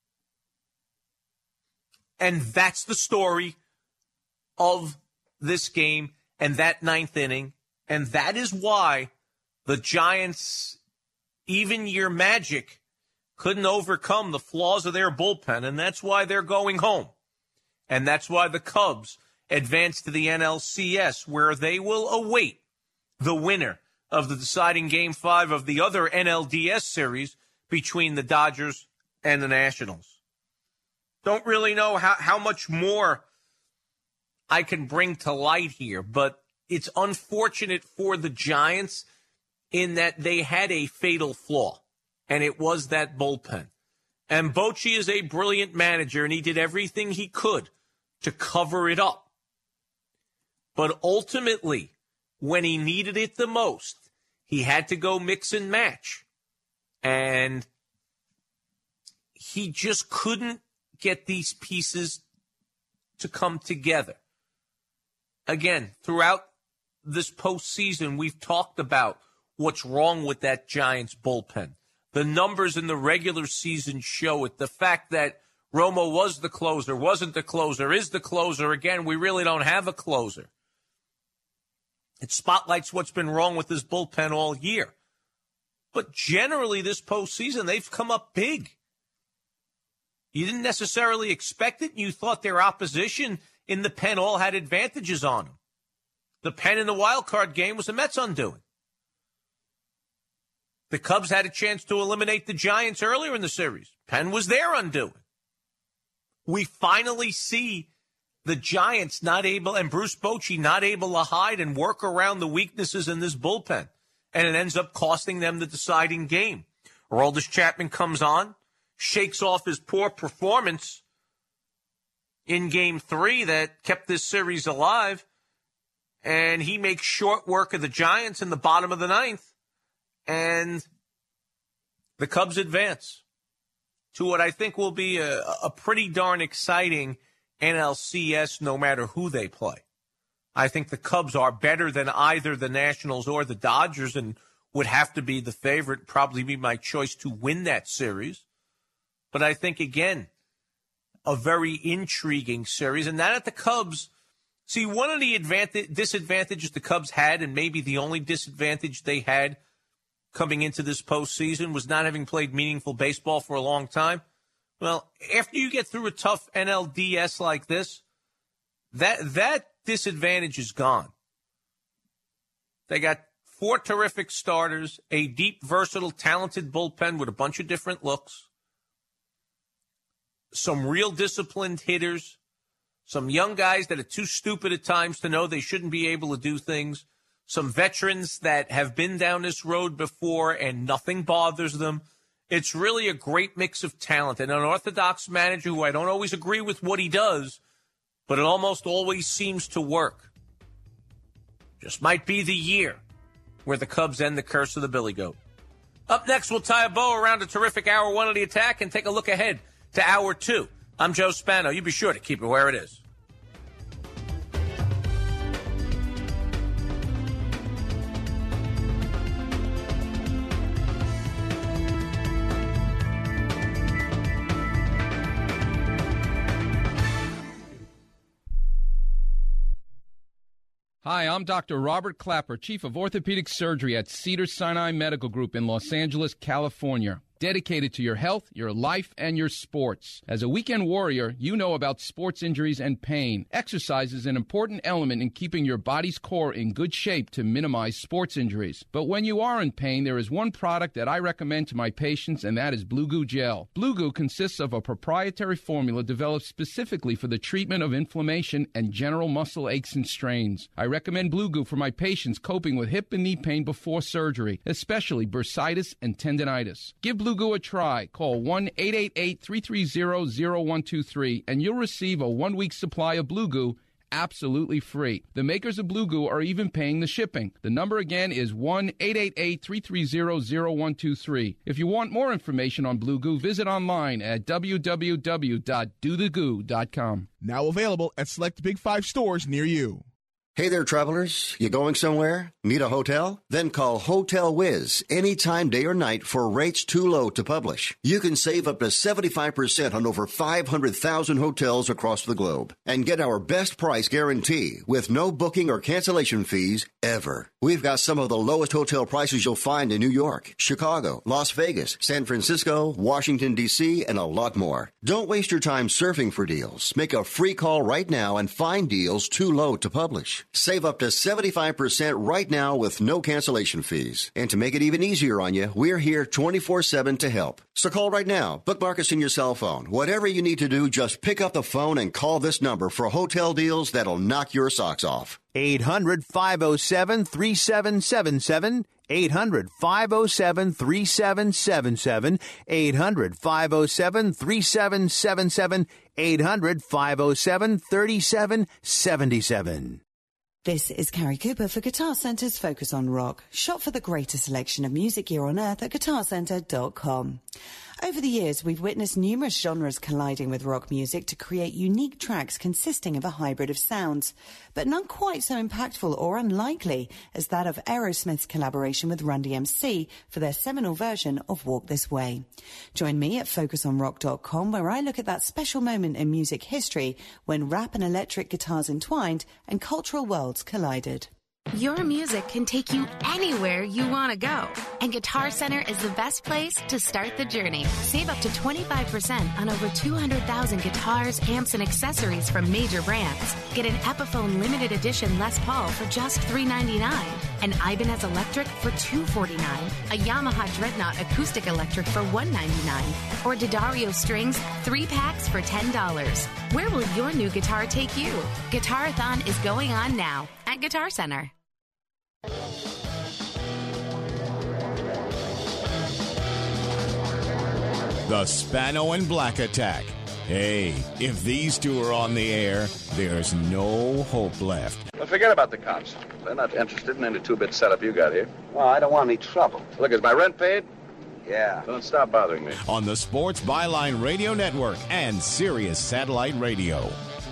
And that's the story of this game and that 9th inning, and that is why the Giants' even-year magic couldn't overcome the flaws of their bullpen, and that's why they're going home. And that's why the Cubs advance to the NLCS, where they will await the winner of the deciding Game 5 of the other NLDS series between the Dodgers and the Nationals. Don't really know how much more I can bring to light here, but it's unfortunate for the Giants in that they had a fatal flaw, and it was that bullpen. And Bochy is a brilliant manager, and he did everything he could to cover it up. But ultimately, when he needed it the most, he had to go mix and match. And he just couldn't get these pieces to come together. Again, throughout this postseason, we've talked about what's wrong with that Giants bullpen. The numbers in the regular season show it. The fact that Romo was the closer, wasn't the closer, is the closer. Again, we really don't have a closer. It spotlights what's been wrong with this bullpen all year. But generally, this postseason, they've come up big. You didn't necessarily expect it. You thought their opposition in the pen all had advantages on them. The pen in the wild card game was the Mets' undoing. The Cubs had a chance to eliminate the Giants earlier in the series. Penn was their undoing. We finally see the Giants not able, and Bruce Bochy not able to hide and work around the weaknesses in this bullpen. And it ends up costing them the deciding game. Aroldis Chapman comes on, shakes off his poor performance in Game 3 that kept this series alive, and he makes short work of the Giants in the bottom of the ninth, and the Cubs advance to what I think will be a pretty darn exciting NLCS no matter who they play. I think the Cubs are better than either the Nationals or the Dodgers and would have to be the favorite, probably be my choice to win that series. But I think, again, a very intriguing series. And that at the Cubs, see, one of the disadvantages the Cubs had, and maybe the only disadvantage they had coming into this postseason, was not having played meaningful baseball for a long time. Well, after you get through a tough NLDS like this, that disadvantage is gone. They got 4 terrific starters, a deep, versatile, talented bullpen with a bunch of different looks, some real disciplined hitters, some young guys that are too stupid at times to know they shouldn't be able to do things, some veterans that have been down this road before and nothing bothers them. It's really a great mix of talent and an unorthodox manager who I don't always agree with what he does, but it almost always seems to work. Just might be the year where the Cubs end the curse of the Billy Goat. Up next, we'll tie a bow around a terrific Hour 1 of the Attack and take a look ahead to Hour 2. I'm Joe Spano. You be sure to keep it where it is. Hi, I'm Dr. Robert Clapper, Chief of Orthopedic Surgery at Cedars-Sinai Medical Group in Los Angeles, California. Dedicated to your health, your life, and your sports. As a weekend warrior, you know about sports injuries and pain. Exercise is an important element in keeping your body's core in good shape to minimize sports injuries. But when you are in pain, there is one product that I recommend to my patients, and that is Blue Goo Gel. Blue Goo consists of a proprietary formula developed specifically for the treatment of inflammation and general muscle aches and strains. I recommend Blue Goo for my patients coping with hip and knee pain before surgery, especially bursitis and tendinitis. Give Blue Goo a try. Call 1-888-330-0123 and you'll receive a 1-week supply of Blue Goo absolutely free. The makers of Blue Goo are even paying the shipping. The number again is 1-888-330-0123. If you want more information on Blue Goo, visit online at www.dothegoo.com. Now available at select Big 5 stores near you. Hey there, travelers. You going somewhere? Need a hotel? Then call Hotel Wiz anytime, day or night, for rates too low to publish. You can save up to 75% on over 500,000 hotels across the globe and get our best price guarantee with no booking or cancellation fees ever. We've got some of the lowest hotel prices you'll find in New York, Chicago, Las Vegas, San Francisco, Washington, D.C., and a lot more. Don't waste your time surfing for deals. Make a free call right now and find deals too low to publish. Huge. Save up to 75% right now with no cancellation fees. And to make it even easier on you, we're here 24/7 to help. So call right now. Bookmark us in your cell phone. Whatever you need to do, just pick up the phone and call this number for hotel deals that'll knock your socks off. 800-507-3777. 800-507-3777. 800-507-3777. 800-507-3777. This is Carrie Cooper for Guitar Center's Focus on Rock. Shop for the greatest selection of music gear on earth at guitarcenter.com. Over the years, we've witnessed numerous genres colliding with rock music to create unique tracks consisting of a hybrid of sounds, but none quite so impactful or unlikely as that of Aerosmith's collaboration with Run DMC for their seminal version of Walk This Way. Join me at FocusOnRock.com, where I look at that special moment in music history when rap and electric guitars entwined and cultural worlds collided. Your music can take you anywhere you want to go. And Guitar Center is the best place to start the journey. Save up to 25% on over 200,000 guitars, amps, and accessories from major brands. Get an Epiphone limited edition Les Paul for just $399. An Ibanez Electric for $249. A Yamaha Dreadnought Acoustic Electric for $199. Or D'Addario Strings 3 packs for $10. Where will your new guitar take you? Guitarathon is going on now at Guitar Center. The Spano and Black Attack. Hey, if these two are on the air, there's no hope left. Well, forget about the cops. They're not interested in any two-bit setup you got here. Well, I don't want any trouble. Look, is my rent paid? Yeah. Don't stop bothering me. On the Sports Byline Radio Network and Sirius Satellite Radio.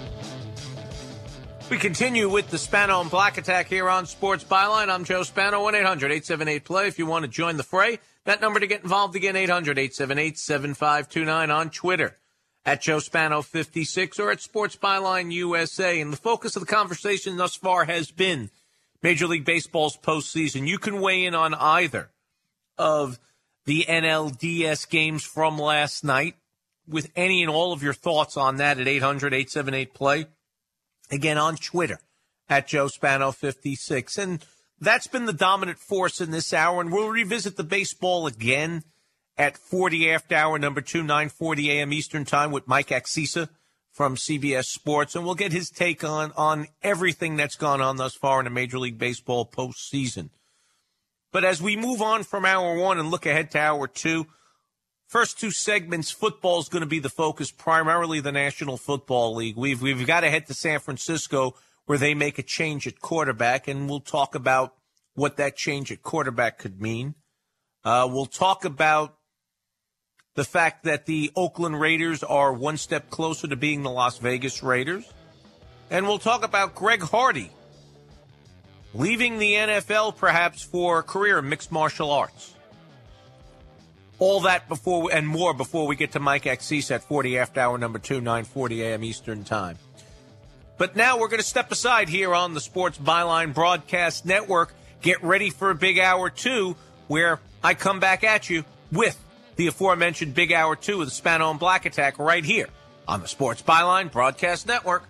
We continue with the Spano and Black Attack here on Sports Byline. I'm Joe Spano, 1-800-878-PLAY. If you want to join the fray, that number to get involved again, 800-878-7529 on Twitter, at Joe Spano 56 or at Sports Byline USA. And the focus of the conversation thus far has been Major League Baseball's postseason. You can weigh in on either of the NLDS games from last night with any and all of your thoughts on that at 800-878-PLAY. Again, on Twitter, at Joe Spano 56. And that's been the dominant force in this hour. And we'll revisit the baseball again at 40 after hour, number 2, 9:40 a.m. Eastern Time with Mike Axisa from CBS Sports. And we'll get his take on everything that's gone on thus far in the Major League Baseball postseason. But as we move on from hour 1 and look ahead to hour 2, first 2 segments, football is going to be the focus, primarily the National Football League. We've got to head to San Francisco where they make a change at quarterback, and we'll talk about what that change at quarterback could mean. We'll talk about the fact that the Oakland Raiders are one step closer to being the Las Vegas Raiders. And we'll talk about Greg Hardy leaving the NFL perhaps for a career in mixed martial arts. All that before and more before we get to Mike Axisa at 40 after hour number 2, 9:40 a.m. Eastern Time. But now we're going to step aside here on the Sports Byline Broadcast Network. Get ready for a big hour 2 where I come back at you with the aforementioned big hour 2 of the Spano and Black Attack right here on the Sports Byline Broadcast Network.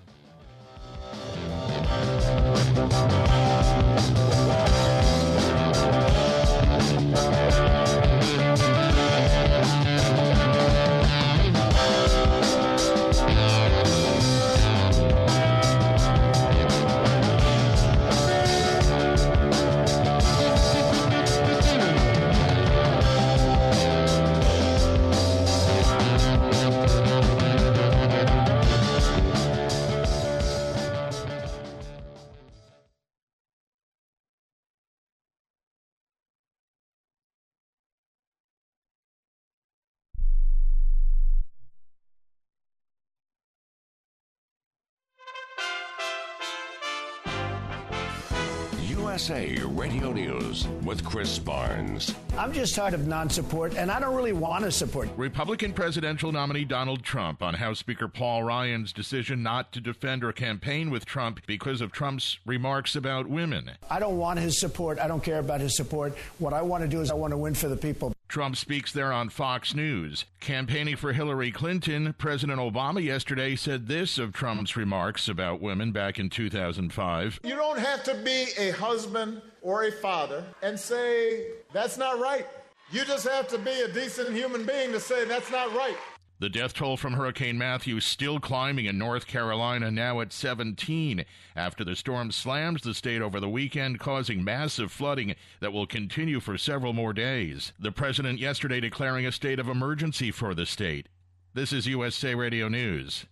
USA Radio News with Chris Barnes. I'm just tired of non-support, and I don't really want to support. Republican presidential nominee Donald Trump on House Speaker Paul Ryan's decision not to defend or campaign with Trump because of Trump's remarks about women. I don't want his support. I don't care about his support. What I want to do is I want to win for the people. Trump speaks there on Fox News. Campaigning for Hillary Clinton, President Obama yesterday said this of Trump's remarks about women back in 2005. You don't have to be a husband or a father and say, that's not right. You just have to be a decent human being to say, that's not right. The death toll from Hurricane Matthew still climbing in North Carolina, now at 17, after the storm slams the state over the weekend, causing massive flooding that will continue for several more days. The president yesterday declaring a state of emergency for the state. This is USA Radio News.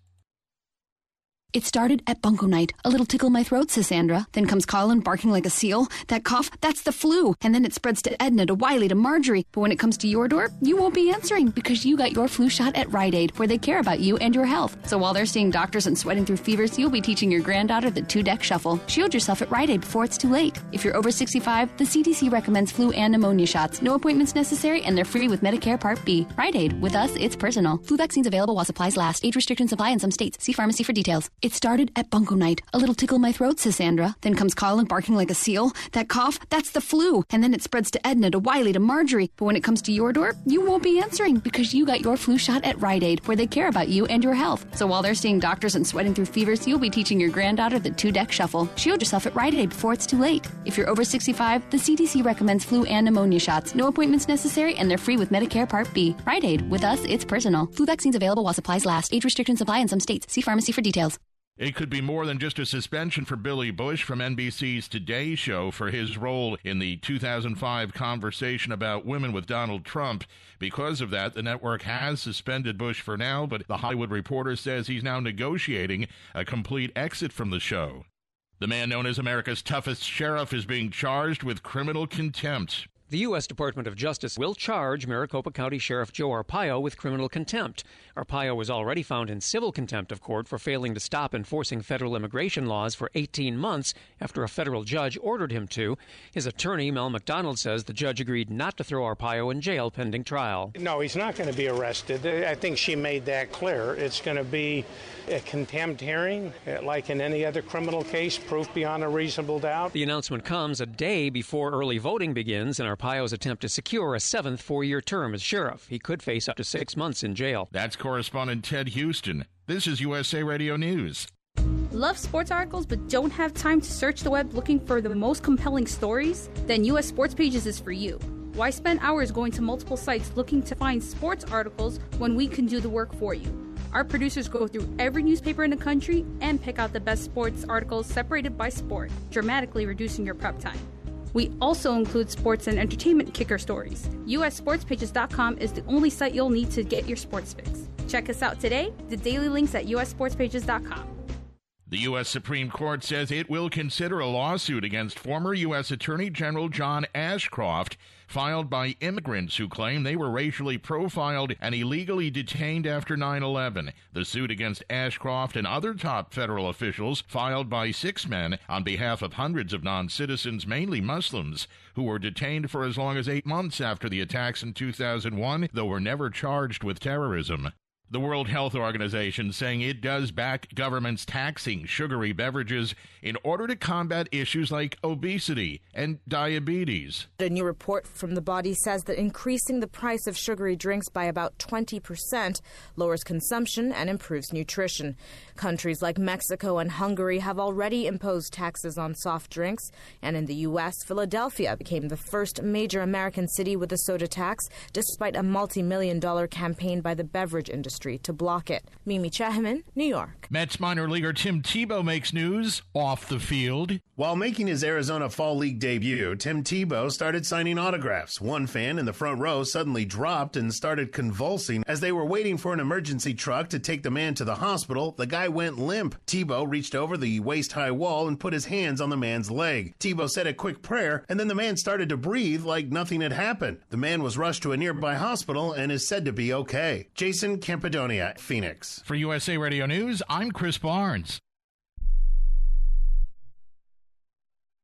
It started at bunko night. A little tickle in my throat, says Sandra. Then comes Colin barking like a seal. That cough, that's the flu. And then it spreads to Edna, to Wiley, to Marjorie. But when it comes to your door, you won't be answering because you got your flu shot at Rite Aid, where they care about you and your health. So while they're seeing doctors and sweating through fevers, you'll be teaching your granddaughter the 2-deck shuffle. Shield yourself at Rite Aid before it's too late. If you're over 65, the CDC recommends flu and pneumonia shots. No appointments necessary, and they're free with Medicare Part B. Rite Aid. With us, it's personal. Flu vaccines available while supplies last. Age restrictions apply in some states. See pharmacy for details. It started at bunko night. A little tickle in my throat, says Sandra. Then comes Colin barking like a seal. That cough, that's the flu. And then it spreads to Edna, to Wiley, to Marjorie. But when it comes to your door, you won't be answering because you got your flu shot at Rite Aid, where they care about you and your health. So while they're seeing doctors and sweating through fevers, you'll be teaching your granddaughter the 2-deck shuffle. Shield yourself at Rite Aid before it's too late. If you're over 65, the CDC recommends flu and pneumonia shots. No appointments necessary, and they're free with Medicare Part B. Rite Aid. With us, it's personal. Flu vaccines available while supplies last. Age restrictions apply in some states. See pharmacy for details. It could be more than just a suspension for Billy Bush from NBC's Today Show for his role in the 2005 conversation about women with Donald Trump. Because of that, the network has suspended Bush for now, but The Hollywood Reporter says he's now negotiating a complete exit from the show. The man known as America's toughest sheriff is being charged with criminal contempt. The U.S. Department of Justice will charge Maricopa County Sheriff Joe Arpaio with criminal contempt. Arpaio was already found in civil contempt of court for failing to stop enforcing federal immigration laws for 18 months after a federal judge ordered him to. His attorney, Mel McDonald, says the judge agreed not to throw Arpaio in jail pending trial. No, he's not going to be arrested. I think she made that clear. It's going to be a contempt hearing, like in any other criminal case, proof beyond a reasonable doubt. The announcement comes a day before early voting begins in Arpaio's attempt to secure a 7th four-year term as sheriff. He could face up to 6 months in jail. That's correspondent Ted Houston. This is USA Radio News. Love sports articles but don't have time to search the web looking for the most compelling stories? Then US Sports Pages is for you. Why spend hours going to multiple sites looking to find sports articles when we can do the work for you? Our producers go through every newspaper in the country and pick out the best sports articles separated by sport, dramatically reducing your prep time. We also include sports and entertainment kicker stories. USSportsPages.com is the only site you'll need to get your sports fix. Check us out today. The daily links at USSportsPages.com. The U.S. Supreme Court says it will consider a lawsuit against former U.S. Attorney General John Ashcroft, filed by immigrants who claim they were racially profiled and illegally detained after 9/11. The suit against Ashcroft and other top federal officials, filed by 6 men on behalf of hundreds of non-citizens, mainly Muslims, who were detained for as long as 8 months after the attacks in 2001, though were never charged with terrorism. The World Health Organization saying it does back governments taxing sugary beverages in order to combat issues like obesity and diabetes. A new report from the body says that increasing the price of sugary drinks by about 20% lowers consumption and improves nutrition. Countries like Mexico and Hungary have already imposed taxes on soft drinks, and in the U.S., Philadelphia became the first major American city with a soda tax, despite a multi-million-dollar campaign by the beverage industry to block it. Mimi Chahaman, New York. Mets minor leaguer Tim Tebow makes news off the field. While making his Arizona Fall League debut, Tim Tebow started signing autographs. One fan in the front row suddenly dropped and started convulsing. As they were waiting for an emergency truck to take the man to the hospital, the guy went limp. Tebow reached over the waist-high wall and put his hands on the man's leg. Tebow said a quick prayer, and then the man started to breathe like nothing had happened. The man was rushed to a nearby hospital and is said to be okay. Jason Campidonia, Phoenix. For USA Radio News, I'm Chris Barnes.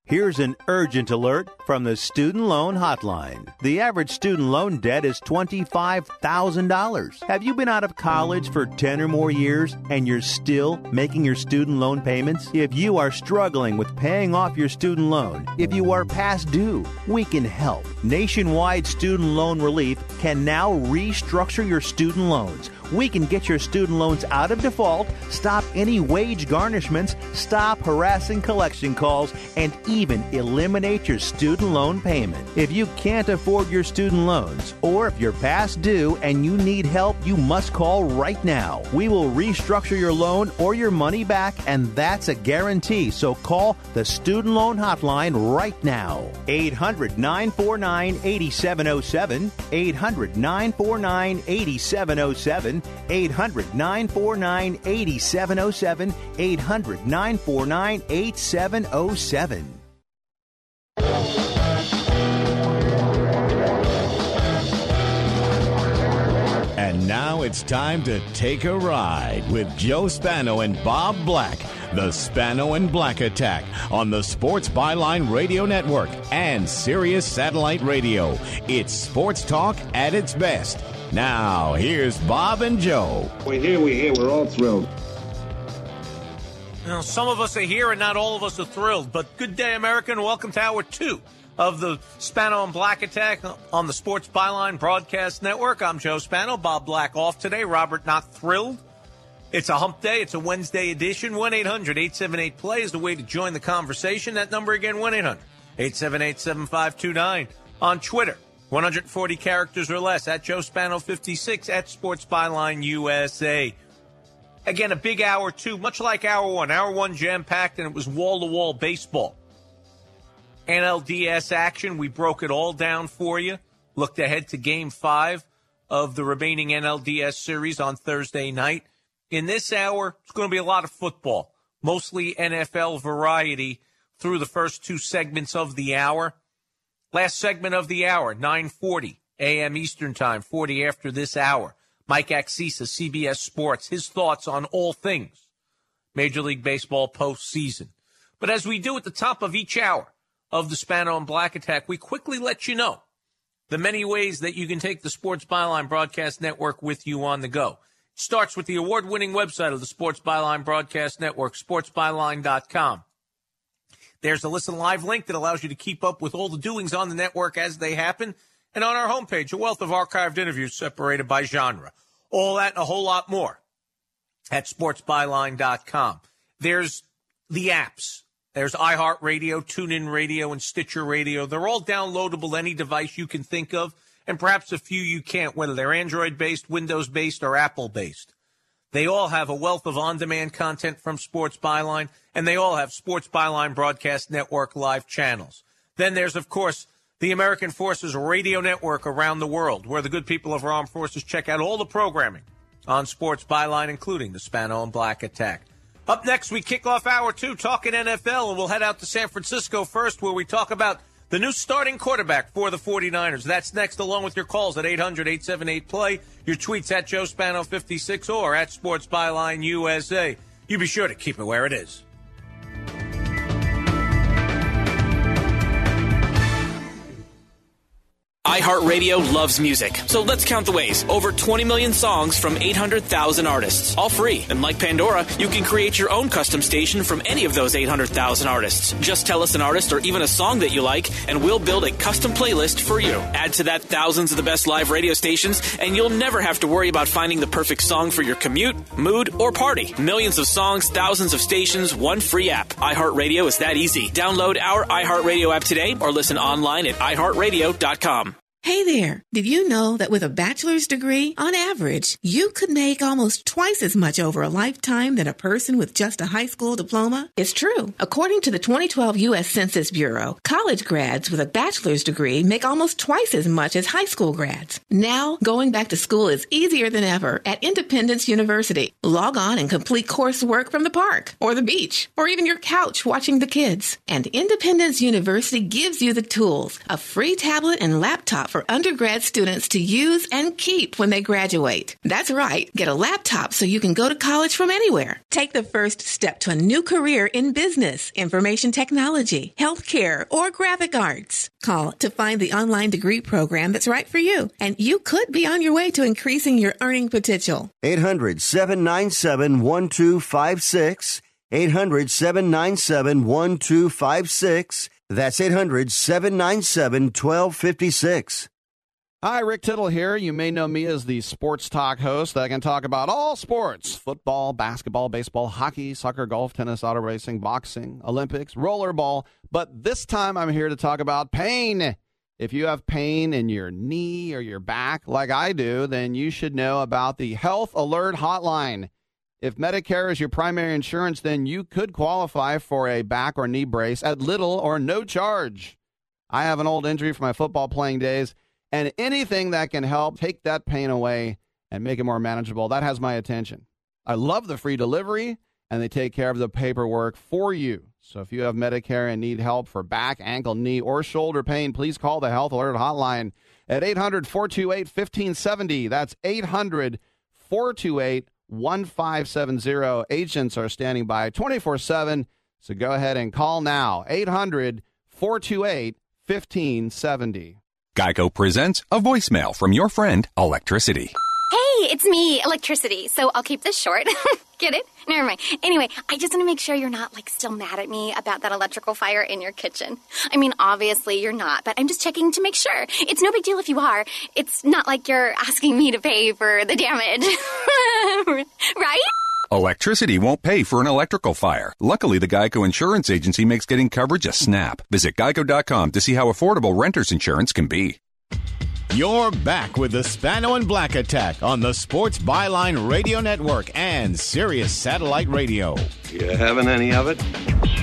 Here's an urgent alert from the Student Loan Hotline. The average student loan debt is $25,000. Have you been out of college for 10 or more years and you're still making your student loan payments? If you are struggling with paying off your student loan, if you are past due, we can help. Nationwide Student Loan Relief can now restructure your student loans. We can get your student loans out of default, stop any wage garnishments, stop harassing collection calls, and even eliminate your student loan payment. If you can't afford your student loans, or if you're past due and you need help, you must call right now. We will restructure your loan or your money back, and that's a guarantee. So call the Student Loan Hotline right now. 800-949-8707. 800-949-8707. 800-949-8707. 800-949-8707. And now it's time to take a ride with Joe Spano and Bob Black. The Spano and Black Attack on the Sports Byline Radio Network and Sirius Satellite Radio. It's sports talk at its best. Now, here's Bob and Joe. We're here. We're all thrilled. Now, some of us are here and not all of us are thrilled. But good day, America, and welcome to Hour 2 of the Spano and Black Attack on the Sports Byline Broadcast Network. I'm Joe Spano. Bob Black off today. Robert not thrilled. It's a hump day. It's a Wednesday edition. 1-800-878-PLAY is the way to join the conversation. That number again, 1-800-878-7529. On Twitter, 140 characters or less, at Joe Spano 56, at Sports Byline USA. Again, a big Hour 2, much like Hour 1. Hour 1 jam-packed, and it was wall-to-wall baseball. NLDS action, we broke it all down for you. Looked ahead to Game 5 of the remaining NLDS series on Thursday night. In this hour, it's going to be a lot of football, mostly NFL variety through the first two segments of the hour. Last segment of the hour, 9:40 a.m. Eastern Time, 40 after this hour. Mike Axisa, CBS Sports, his thoughts on all things Major League Baseball postseason. But as we do at the top of each hour of the Spano and Black Attack, we quickly let you know the many ways that you can take the Sports Byline Broadcast Network with you on the go. It starts with the award-winning website of the Sports Byline Broadcast Network, sportsbyline.com. There's a listen live link that allows you to keep up with all the doings on the network as they happen. And on our homepage, a wealth of archived interviews separated by genre. All that and a whole lot more at sportsbyline.com. There's the apps. There's iHeartRadio, TuneIn Radio, and Stitcher Radio. They're all downloadable any device you can think of, and perhaps a few you can't, whether they're Android-based, Windows-based, or Apple-based. They all have a wealth of on-demand content from Sports Byline, and they all have Sports Byline Broadcast Network live channels. Then there's, of course, the American Forces Radio Network around the world, where the good people of our armed forces check out all the programming on Sports Byline, including the Spano and Black Attack. Up next, we kick off Hour 2 talking NFL, and we'll head out to San Francisco first, where we talk about the new starting quarterback for the 49ers. That's next, along with your calls at 800-878-PLAY, your tweets at Joe Spano 56 or at Sports Byline USA. You be sure to keep it where it is. iHeartRadio loves music, so let's count the ways. Over 20 million songs from 800,000 artists, all free. And like Pandora, you can create your own custom station from any of those 800,000 artists. Just tell us an artist or even a song that you like, and we'll build a custom playlist for you. Add to that thousands of the best live radio stations, and you'll never have to worry about finding the perfect song for your commute, mood, or party. Millions of songs, thousands of stations, one free app. iHeartRadio is that easy. Download our iHeartRadio app today or listen online at iHeartRadio.com. Hey there, did you know that with a bachelor's degree, on average, you could make almost twice as much over a lifetime than a person with just a high school diploma? It's true. According to the 2012 U.S. Census Bureau, college grads with a bachelor's degree make almost twice as much as high school grads. Now, going back to school is easier than ever at Independence University. Log on and complete coursework from the park, or the beach, or even your couch watching the kids. And Independence University gives you the tools, a free tablet and laptop laptop for undergrad students to use and keep when they graduate. That's right. Get a laptop so you can go to college from anywhere. Take the first step to a new career in business, information technology, healthcare, or graphic arts. Call to find the online degree program that's right for you, and you could be on your way to increasing your earning potential. 800-797-1256. 800-797-1256. That's 800-797-1256. Hi, Rick Tittle here. You may know me as the sports talk host that can talk about all sports: football, basketball, baseball, hockey, soccer, golf, tennis, auto racing, boxing, Olympics, rollerball. But this time I'm here to talk about pain. If you have pain in your knee or your back like I do, then you should know about the Health Alert Hotline. If Medicare is your primary insurance, then you could qualify for a back or knee brace at little or no charge. I have an old injury from my football playing days, and anything that can help take that pain away and make it more manageable, that has my attention. I love the free delivery, and they take care of the paperwork for you. So if you have Medicare and need help for back, ankle, knee, or shoulder pain, please call the Health Alert Hotline at 800-428-1570. That's 800-428-1570. 1570. Agents are standing by 24/7, so go ahead and call now. 800-428-1570. Geico presents a voicemail from your friend Electricity. Hey, it's me, Electricity. So I'll keep this short. Get it? Never mind. Anyway, I just want to make sure you're not, still mad at me about that electrical fire in your kitchen. I mean, obviously you're not, but I'm just checking to make sure. It's no big deal if you are. It's not like you're asking me to pay for the damage. Right? Electricity won't pay for an electrical fire. Luckily, the Geico Insurance Agency makes getting coverage a snap. Visit geico.com to see how affordable renter's insurance can be. You're back with the Spano and Black Attack on the Sports Byline Radio Network and Sirius Satellite Radio. You having any of it?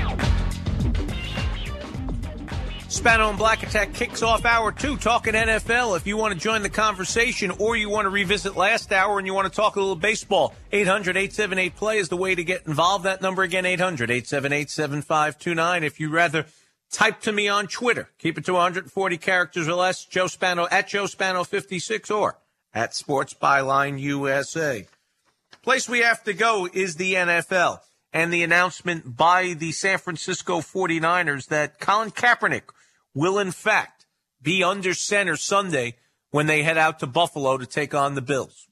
Spano and Black Attack kicks off hour 2, talking NFL. If you want to join the conversation or you want to revisit last hour and you want to talk a little baseball, 800-878-PLAY is the way to get involved. That number again, 800-878-7529. If you'd rather type to me on Twitter. Keep it to 140 characters or less. Joe Spano at Joe Spano 56 or at Sports Byline USA. Place we have to go is the NFL and the announcement by the San Francisco 49ers that Colin Kaepernick will in fact be under center Sunday when they head out to Buffalo to take on the Bills.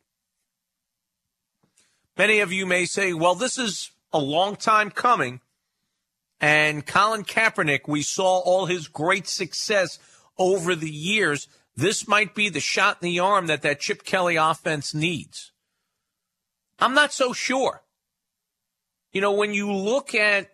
Many of you may say, well, this is a long time coming. And Colin Kaepernick, we saw all his great success over the years. This might be the shot in the arm that Chip Kelly offense needs. I'm not so sure. You know, when you look at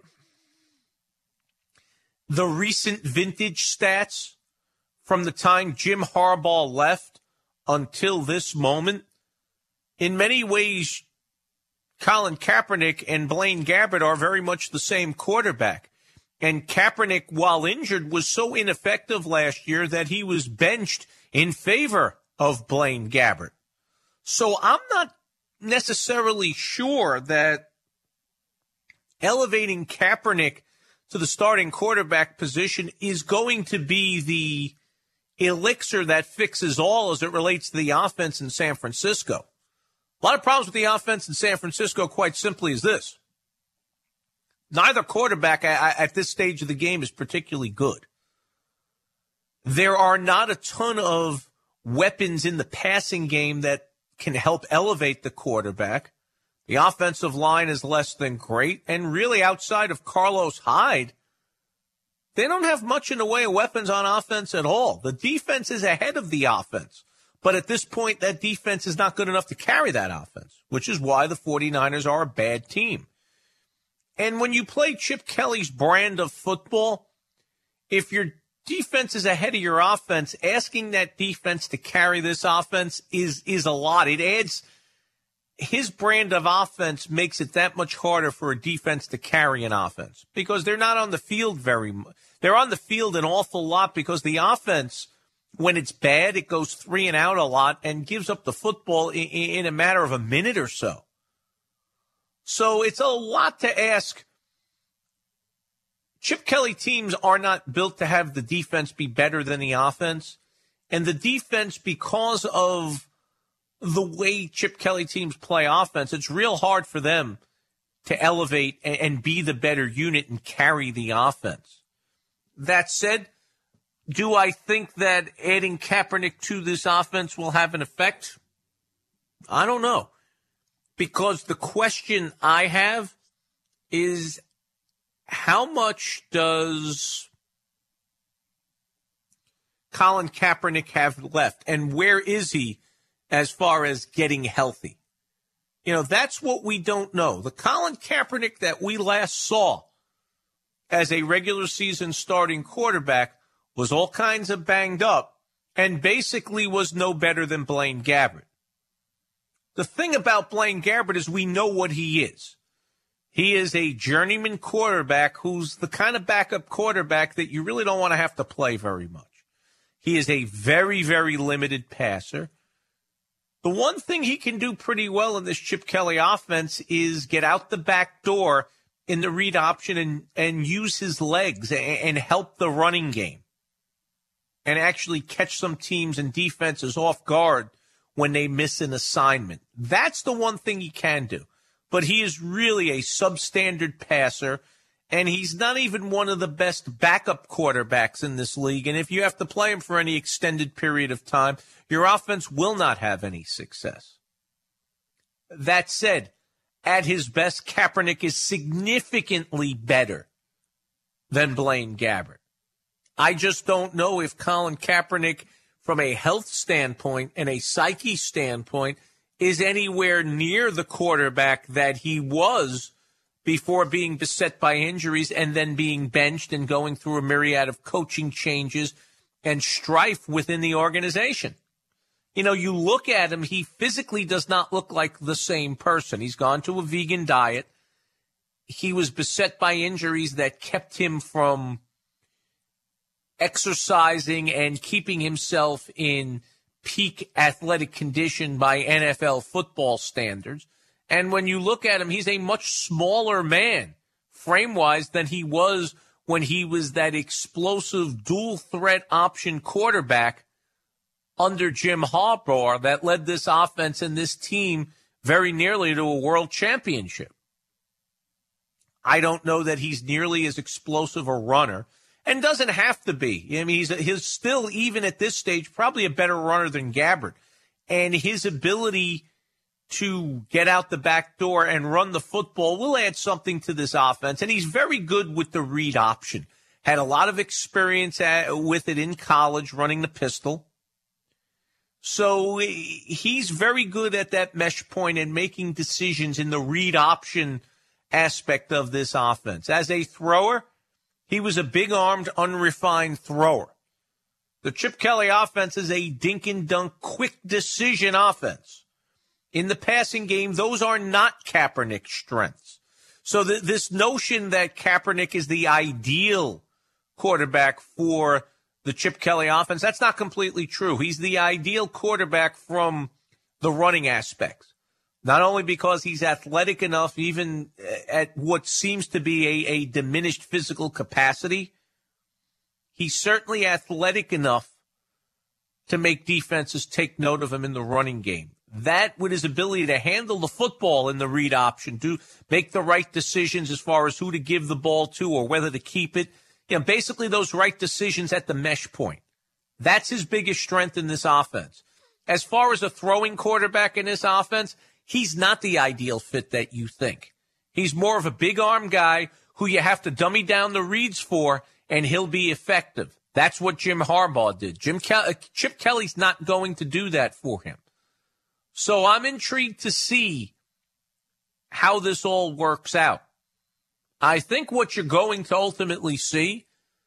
the recent vintage stats from the time Jim Harbaugh left until this moment, in many ways, Colin Kaepernick and Blaine Gabbert are very much the same quarterback. And Kaepernick, while injured, was so ineffective last year that he was benched in favor of Blaine Gabbert. So I'm not necessarily sure that elevating Kaepernick to the starting quarterback position is going to be the elixir that fixes all as it relates to the offense in San Francisco. A lot of problems with the offense in San Francisco, quite simply, is this. Neither quarterback at this stage of the game is particularly good. There are not a ton of weapons in the passing game that can help elevate the quarterback. The offensive line is less than great. And really, outside of Carlos Hyde, they don't have much in the way of weapons on offense at all. The defense is ahead of the offense. But at this point, that defense is not good enough to carry that offense, which is why the 49ers are a bad team. And when you play Chip Kelly's brand of football, if your defense is ahead of your offense, asking that defense to carry this offense is a lot. It adds his brand of offense makes it that much harder for a defense to carry an offense because they're not on the field very much. They're on the field an awful lot because the offense, when it's bad, it goes 3 and out a lot and gives up the football in a matter of a minute or so. So it's a lot to ask. Chip Kelly teams are not built to have the defense be better than the offense. And the defense, because of the way Chip Kelly teams play offense, it's real hard for them to elevate and be the better unit and carry the offense. That said, do I think that adding Kaepernick to this offense will have an effect? I don't know. Because the question I have is, how much does Colin Kaepernick have left? And where is he as far as getting healthy? You know, that's what we don't know. The Colin Kaepernick that we last saw as a regular season starting quarterback was all kinds of banged up and basically was no better than Blaine Gabbert. The thing about Blaine Gabbert is we know what he is. He is a journeyman quarterback who's the kind of backup quarterback that you really don't want to have to play very much. He is a very, very limited passer. The one thing he can do pretty well in this Chip Kelly offense is get out the back door in the read option and use his legs and help the running game and actually catch some teams and defenses off guard when they miss an assignment. That's the one thing he can do. But he is really a substandard passer, and he's not even one of the best backup quarterbacks in this league. And if you have to play him for any extended period of time, your offense will not have any success. That said, at his best, Kaepernick is significantly better than Blaine Gabbert. I just don't know if Colin Kaepernick, from a health standpoint and a psyche standpoint, is anywhere near the quarterback that he was before being beset by injuries and then being benched and going through a myriad of coaching changes and strife within the organization. You know, you look at him, he physically does not look like the same person. He's gone to a vegan diet. He was beset by injuries that kept him from exercising and keeping himself in peak athletic condition by NFL football standards. And when you look at him, he's a much smaller man, frame-wise, than he was when he was that explosive dual-threat option quarterback under Jim Harbaugh that led this offense and this team very nearly to a world championship. I don't know that he's nearly as explosive a runner, and doesn't have to be. I mean, he's still, even at this stage, probably a better runner than Gabbert. And his ability to get out the back door and run the football will add something to this offense. And he's very good with the read option. Had a lot of experience with it in college, running the pistol. So he's very good at that mesh point and making decisions in the read option aspect of this offense. As a thrower, he was a big-armed, unrefined thrower. The Chip Kelly offense is a dink-and-dunk, quick decision offense. In the passing game, those are not Kaepernick's strengths. So this notion that Kaepernick is the ideal quarterback for the Chip Kelly offense, that's not completely true. He's the ideal quarterback from the running aspects. Not only because he's athletic enough, even at what seems to be a diminished physical capacity, he's certainly athletic enough to make defenses take note of him in the running game. That, with his ability to handle the football in the read option, to make the right decisions as far as who to give the ball to or whether to keep it, you know, basically those right decisions at the mesh point. That's his biggest strength in this offense. As far as a throwing quarterback in this offense, he's not the ideal fit that you think. He's more of a big-arm guy who you have to dummy down the reads for, and he'll be effective. That's what Jim Harbaugh did. Chip Kelly's not going to do that for him. So I'm intrigued to see how this all works out. I think what you're going to ultimately see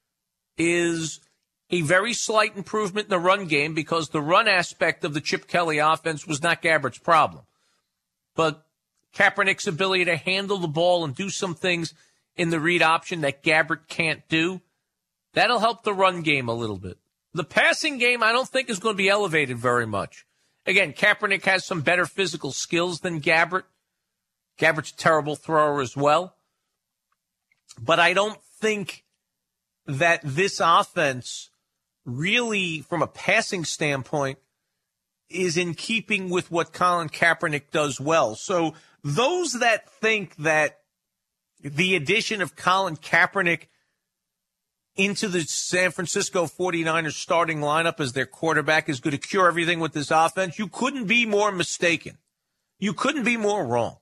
is a very slight improvement in the run game, because the run aspect of the Chip Kelly offense was not Gabbert's problem. But Kaepernick's ability to handle the ball and do some things in the read option that Gabbert can't do, that'll help the run game a little bit. The passing game, I don't think, is going to be elevated very much. Again, Kaepernick has some better physical skills than Gabbert. Gabbert's a terrible thrower as well. But I don't think that this offense really, from a passing standpoint, is in keeping with what Colin Kaepernick does well. So those that think that the addition of Colin Kaepernick into the San Francisco 49ers starting lineup as their quarterback is going to cure everything with this offense, you couldn't be more mistaken. You couldn't be more wrong.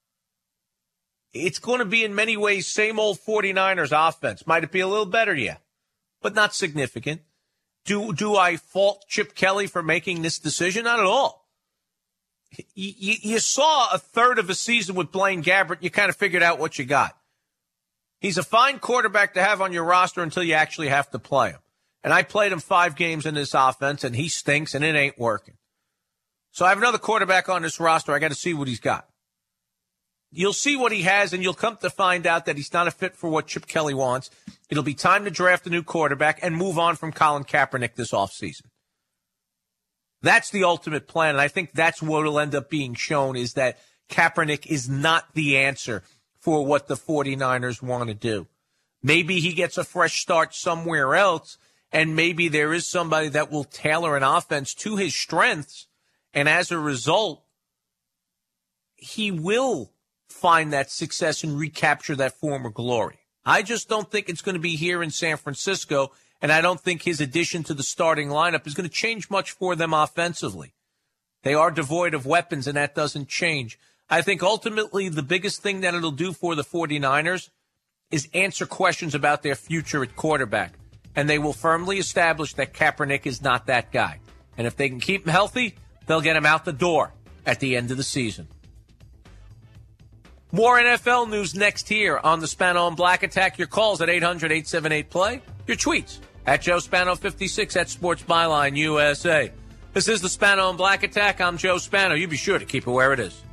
It's going to be in many ways same old 49ers offense. Might it be a little better? Yeah, but not significant. Do I fault Chip Kelly for making this decision? Not at all. You saw a third of a season with Blaine Gabbert. You kind of figured out what you got. He's a fine quarterback to have on your roster until you actually have to play him. And I played him 5 games in this offense, and he stinks, and it ain't working. So I have another quarterback on this roster. I got to see what he's got. You'll see what he has, and you'll come to find out that he's not a fit for what Chip Kelly wants. It'll be time to draft a new quarterback and move on from Colin Kaepernick this offseason. That's the ultimate plan, and I think that's what will end up being shown, is that Kaepernick is not the answer for what the 49ers want to do. Maybe he gets a fresh start somewhere else, and maybe there is somebody that will tailor an offense to his strengths, and as a result, he will find that success and recapture that former glory. I just don't think it's going to be here in San Francisco, and I don't think his addition to the starting lineup is going to change much for them offensively. They are devoid of weapons, and that doesn't change. I think ultimately the biggest thing that it'll do for the 49ers is answer questions about their future at quarterback, and they will firmly establish that Kaepernick is not that guy. And if they can keep him healthy, they'll get him out the door at the end of the season. More NFL news next here on the Spano and Black Attack. Your calls at 800-878-PLAY. Your tweets at Joe Spano56 at Sports Byline USA. This is the Spano and Black Attack. I'm Joe Spano. You be sure to keep it where it is.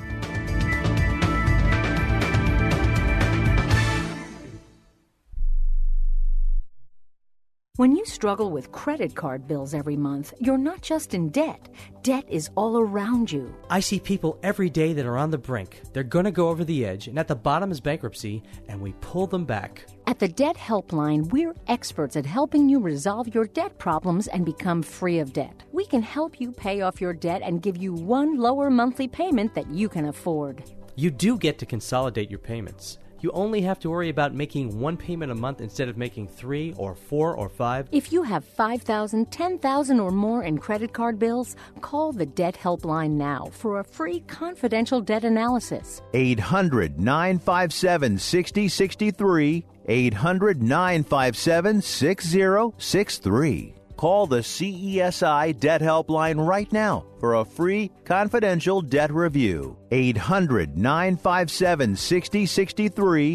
When you struggle with credit card bills every month, you're not just in debt. Debt is all around you. I see people every day that are on the brink. They're going to go over the edge, and at the bottom is bankruptcy, and we pull them back. At the Debt Helpline, we're experts at helping you resolve your debt problems and become free of debt. We can help you pay off your debt and give you one lower monthly payment that you can afford. You do get to consolidate your payments. You only have to worry about making one payment a month instead of making 3 or 4 or 5. If you have $5,000, $10,000 or more in credit card bills, call the Debt Helpline now for a free confidential debt analysis. 800-957-6063. 800-957-6063. Call the CESI Debt Helpline right now for a free confidential debt review. 800-957-6063.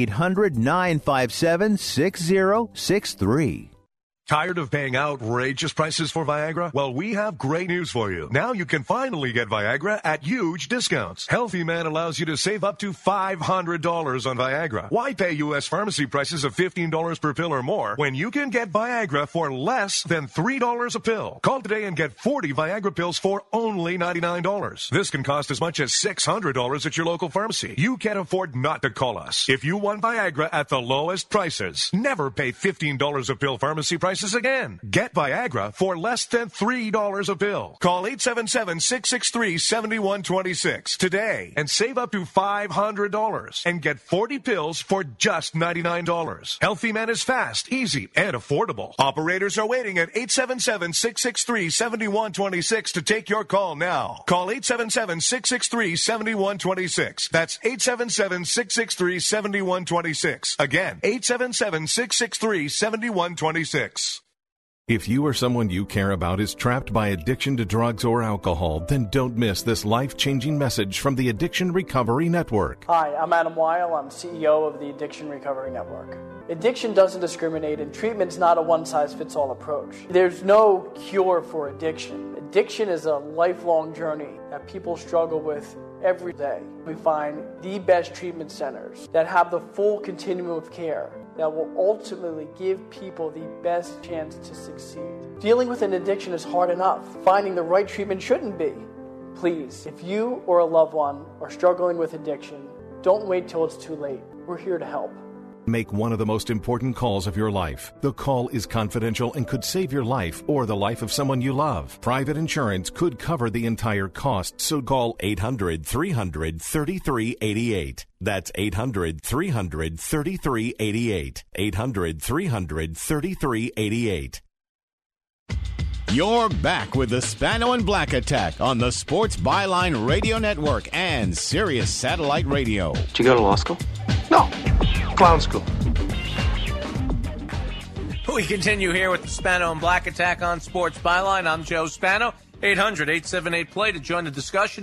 800-957-6063. Tired of paying outrageous prices for Viagra? Well, we have great news for you. Now you can finally get Viagra at huge discounts. Healthy Man allows you to save up to $500 on Viagra. Why pay U.S. pharmacy prices of $15 per pill or more when you can get Viagra for less than $3 a pill? Call today and get 40 Viagra pills for only $99. This can cost as much as $600 at your local pharmacy. You can't afford not to call us. If you want Viagra at the lowest prices, never pay $15 a pill pharmacy prices again. Get Viagra for less than $3 a pill. Call 877-663-7126 today and save up to $500 and get 40 pills for just $99. Healthy Man is fast, easy, and affordable. Operators are waiting at 877-663-7126 to take your call now. Call 877-663-7126. That's 877-663-7126. Again, 877-663-7126. If you or someone you care about is trapped by addiction to drugs or alcohol, then don't miss this life-changing message from the Addiction Recovery Network. Hi, I'm Adam Weil. I'm CEO of the Addiction Recovery Network. Addiction doesn't discriminate, and treatment's not a one-size-fits-all approach. There's no cure for addiction. Addiction is a lifelong journey that people struggle with every day. We find the best treatment centers that have the full continuum of care that will ultimately give people the best chance to succeed. Dealing with an addiction is hard enough. Finding the right treatment shouldn't be. Please, if you or a loved one are struggling with addiction, don't wait till it's too late. We're here to help. Make one of the most important calls of your life. The call is confidential and could save your life or the life of someone you love. Private insurance could cover the entire cost, so call 800-300-3388. That's 800-300-3388. 800-300-3388. You're back with the Spano and Black Attack on the Sports Byline Radio Network and Sirius Satellite Radio. Did you go to law school? No. Clown school. We continue here with the Spano and Black Attack on Sports Byline. I'm Joe Spano. 800-878-PLAY to join the discussion.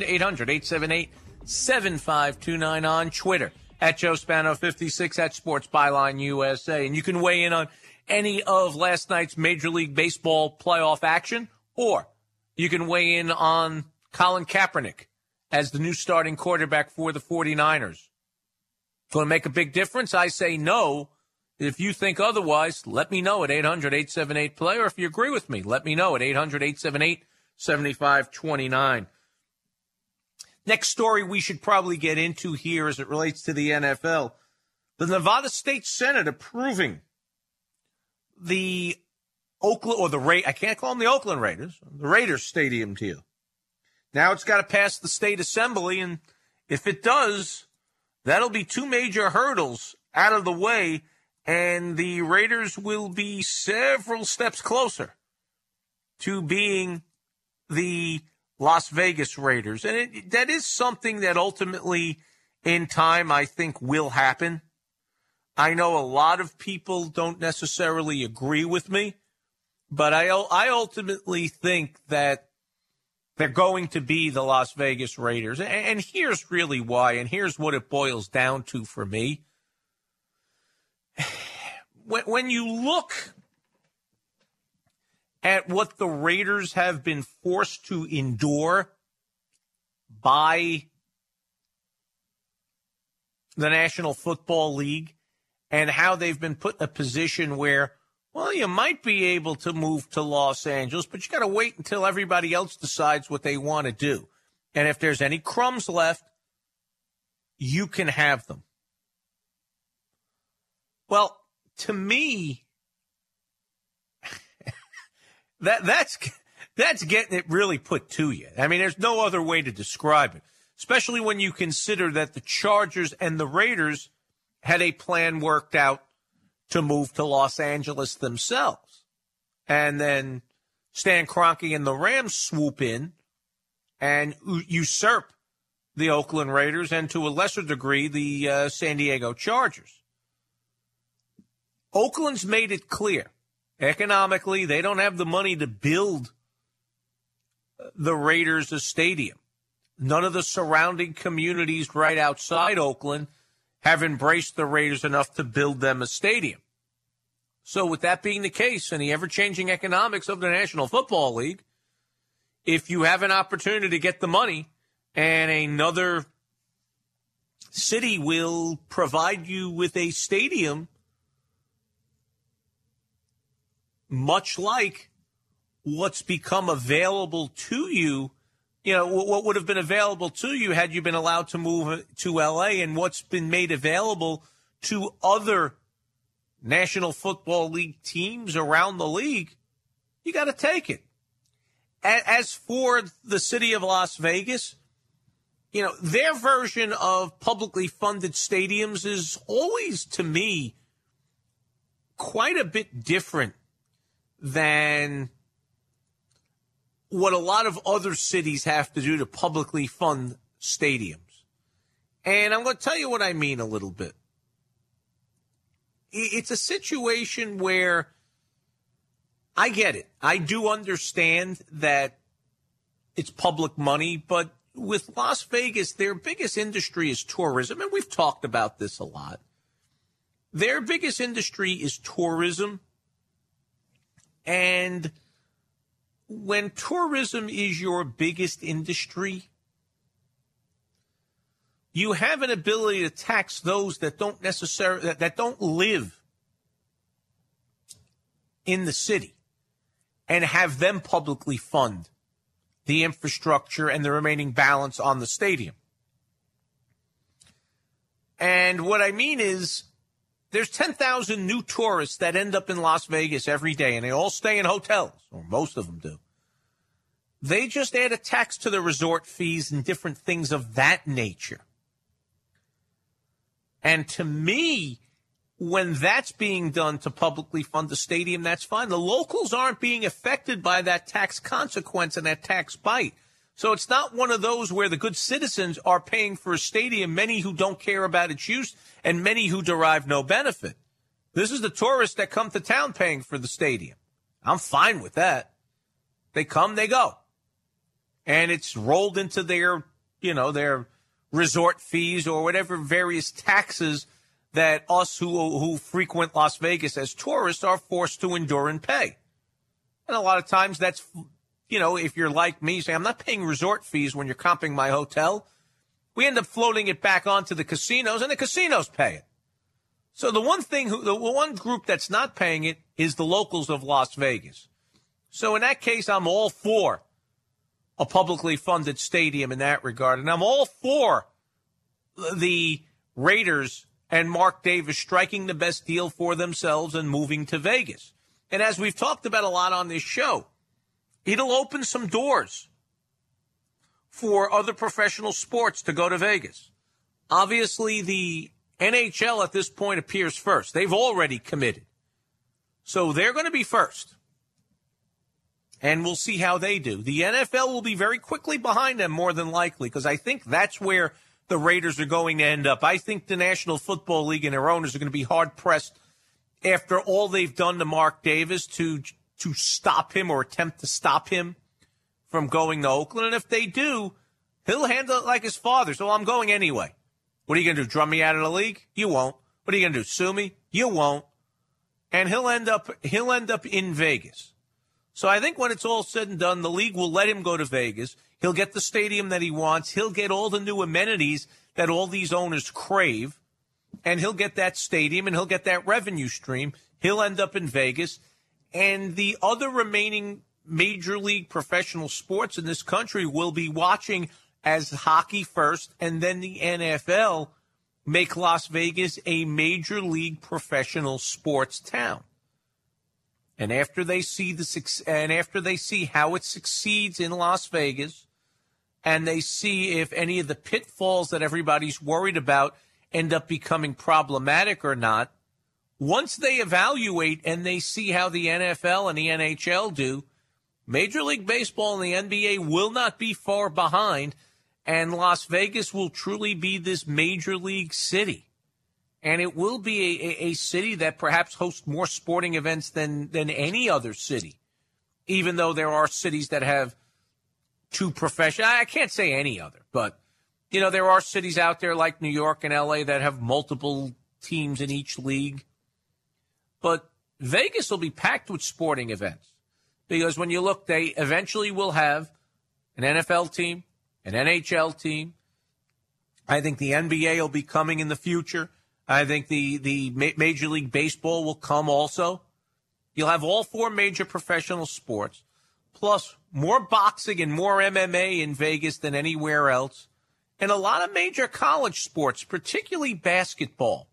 800-878-7529 on Twitter. At Joe Spano56 at Sports Byline USA. And you can weigh in on any of last night's Major League Baseball playoff action, or you can weigh in on Colin Kaepernick as the new starting quarterback for the 49ers. Going to make a big difference? I say no. If you think otherwise, let me know at 800-878-PLAY, or if you agree with me, let me know at 800-878-7529. Next story we should probably get into here as it relates to the NFL. The Nevada State Senate approving the Oakland, or I can't call them the Oakland Raiders, the Raiders Stadium deal. Now it's got to pass the state assembly, and if it does, that'll be two major hurdles out of the way, and the Raiders will be several steps closer to being the Las Vegas Raiders. And that is something that ultimately, in time, I think will happen. I know a lot of people don't necessarily agree with me, but I ultimately think that they're going to be the Las Vegas Raiders. And here's really why, and here's what it boils down to for me. When you look at what the Raiders have been forced to endure by the National Football League, and how they've been put in a position where, well, you might be able to move to Los Angeles, but you got to wait until everybody else decides what they want to do. And if there's any crumbs left, you can have them. Well, to me, that's getting it really put to you. I mean, there's no other way to describe it, especially when you consider that the Chargers and the Raiders had a plan worked out to move to Los Angeles themselves. And then Stan Kroenke and the Rams swoop in and usurp the Oakland Raiders and, to a lesser degree, the San Diego Chargers. Oakland's made it clear. Economically, they don't have the money to build the Raiders a stadium. None of the surrounding communities right outside Oakland have embraced the Raiders enough to build them a stadium. So with that being the case, and the ever-changing economics of the National Football League, if you have an opportunity to get the money and another city will provide you with a stadium, much like what's become available to you, you know, what would have been available to you had you been allowed to move to L.A., and what's been made available to other National Football League teams around the league, you got to take it. As for the city of Las Vegas, you know, their version of publicly funded stadiums is always, to me, quite a bit different than what a lot of other cities have to do to publicly fund stadiums. And I'm going to tell you what I mean a little bit. It's a situation where I get it. I do understand that it's public money, but with Las Vegas, their biggest industry is tourism, and we've talked about this a lot. Their biggest industry is tourism, and when tourism is your biggest industry, you have an ability to tax those that don't necessarily that don't live in the city and have them publicly fund the infrastructure and the remaining balance on the stadium. And what I mean is, There's 10,000 new tourists that end up in Las Vegas every day, and they all stay in hotels, or most of them do. They just add a tax to the resort fees and different things of that nature. And to me, when that's being done to publicly fund the stadium, that's fine. The locals aren't being affected by that tax consequence and that tax bite. So it's not one of those where the good citizens are paying for a stadium, many who don't care about its use and many who derive no benefit. This is the tourists that come to town paying for the stadium. I'm fine with that. They come, they go. And it's rolled into their, their resort fees or whatever various taxes that us who frequent Las Vegas as tourists are forced to endure and pay. And a lot of times that's, if you're like me, say, I'm not paying resort fees when you're comping my hotel. We end up floating it back onto the casinos, and the casinos pay it. So the one group that's not paying it is the locals of Las Vegas. So in that case, I'm all for a publicly funded stadium in that regard. And I'm all for the Raiders and Mark Davis striking the best deal for themselves and moving to Vegas. And as we've talked about a lot on this show, it'll open some doors for other professional sports to go to Vegas. Obviously, the NHL at this point appears first. They've already committed. So they're going to be first. And we'll see how they do. The NFL will be very quickly behind them, more than likely, because I think that's where the Raiders are going to end up. I think the National Football League and their owners are going to be hard-pressed after all they've done to Mark Davis to stop him or attempt to stop him from going to Oakland. And if they do, he'll handle it like his father. So I'm going anyway. What are you going to do, drum me out of the league? You won't. What are you going to do, sue me? You won't. And he'll end up in Vegas. So I think when it's all said and done, the league will let him go to Vegas. He'll get the stadium that he wants. He'll get all the new amenities that all these owners crave. And he'll get that stadium and he'll get that revenue stream. He'll end up in Vegas. And the other remaining major league professional sports in this country will be watching as hockey first and then the NFL make Las Vegas a major league professional sports town. And after they see how it succeeds in Las Vegas, and they see if any of the pitfalls that everybody's worried about end up becoming problematic or not, once they evaluate and they see how the NFL and the NHL do, Major League Baseball and the NBA will not be far behind, and Las Vegas will truly be this major league city. And it will be a city that perhaps hosts more sporting events than any other city, even though there are cities that have two professional. I can't say any other, but, there are cities out there like New York and L.A. that have multiple teams in each league. But Vegas will be packed with sporting events because when you look, they eventually will have an NFL team, an NHL team. I think the NBA will be coming in the future. I think the Major League Baseball will come also. You'll have all four major professional sports, plus more boxing and more MMA in Vegas than anywhere else, and a lot of major college sports, particularly basketball.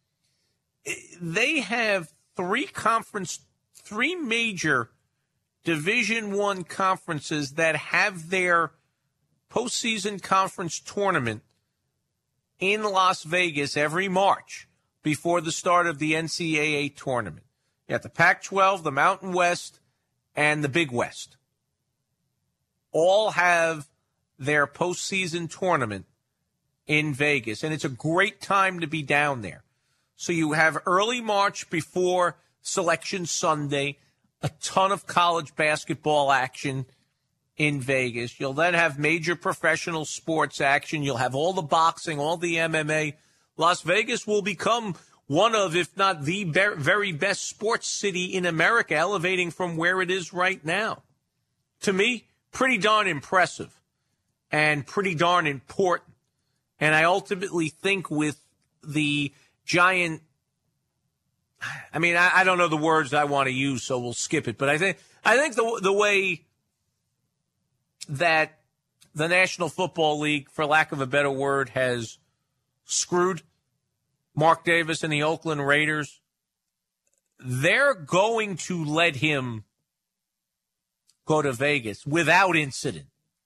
They have three major Division I conferences that have their postseason conference tournament in Las Vegas every March before the start of the NCAA tournament. You have the Pac-12, the Mountain West, and the Big West. All have their postseason tournament in Vegas, and it's a great time to be down there. So you have early March before Selection Sunday, a ton of college basketball action in Vegas. You'll then have major professional sports action. You'll have all the boxing, all the MMA. Las Vegas will become one of, if not the very best sports city in America, elevating from where it is right now. To me, pretty darn impressive and pretty darn important. And I ultimately think with the giant, I don't know the words I want to use, so we'll skip it. But I think the way that the National Football League, for lack of a better word, has screwed Mark Davis and the Oakland Raiders, they're going to let him go to Vegas without incident.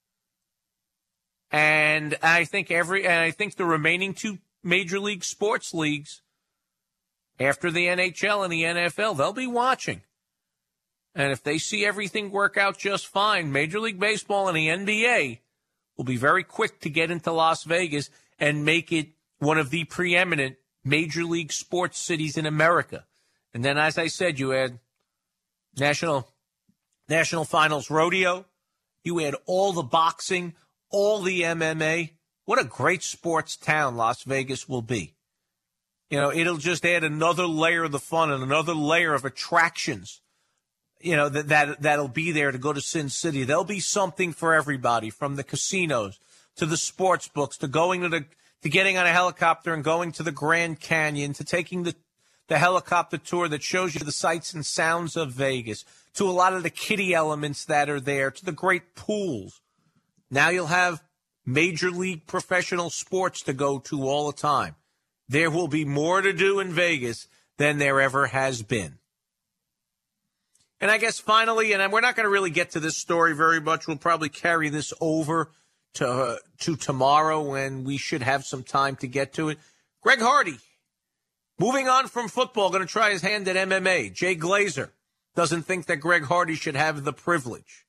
And I think the remaining two major league sports leagues, after the NHL and the NFL, they'll be watching. And if they see everything work out just fine, Major League Baseball and the NBA will be very quick to get into Las Vegas and make it one of the preeminent major league sports cities in America. And then, as I said, you add National Finals Rodeo, you add all the boxing, all the MMA. What a great sports town Las Vegas will be. You know, it'll just add another layer of the fun and another layer of attractions, you know, that'll be there to go to Sin City. There'll be something for everybody, from the casinos to the sports books to going to getting on a helicopter and going to the Grand Canyon, to taking the helicopter tour that shows you the sights and sounds of Vegas, to a lot of the kiddie elements that are there, to the great pools. Now you'll have major league professional sports to go to all the time. There will be more to do in Vegas than there ever has been. And I guess finally, and we're not going to really get to this story very much. We'll probably carry this over to tomorrow when we should have some time to get to it. Greg Hardy, moving on from football, going to try his hand at MMA. Jay Glazer doesn't think that Greg Hardy should have the privilege.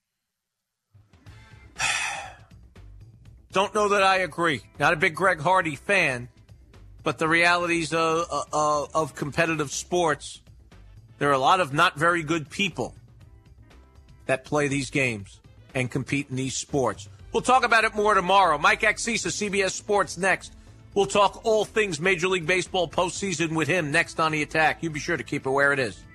Don't know that I agree. Not a big Greg Hardy fan, but the realities of competitive sports, there are a lot of not very good people that play these games and compete in these sports. We'll talk about it more tomorrow. Mike Axisa, CBS Sports, next. We'll talk all things Major League Baseball postseason with him next on The Attack. You be sure to keep it where it is.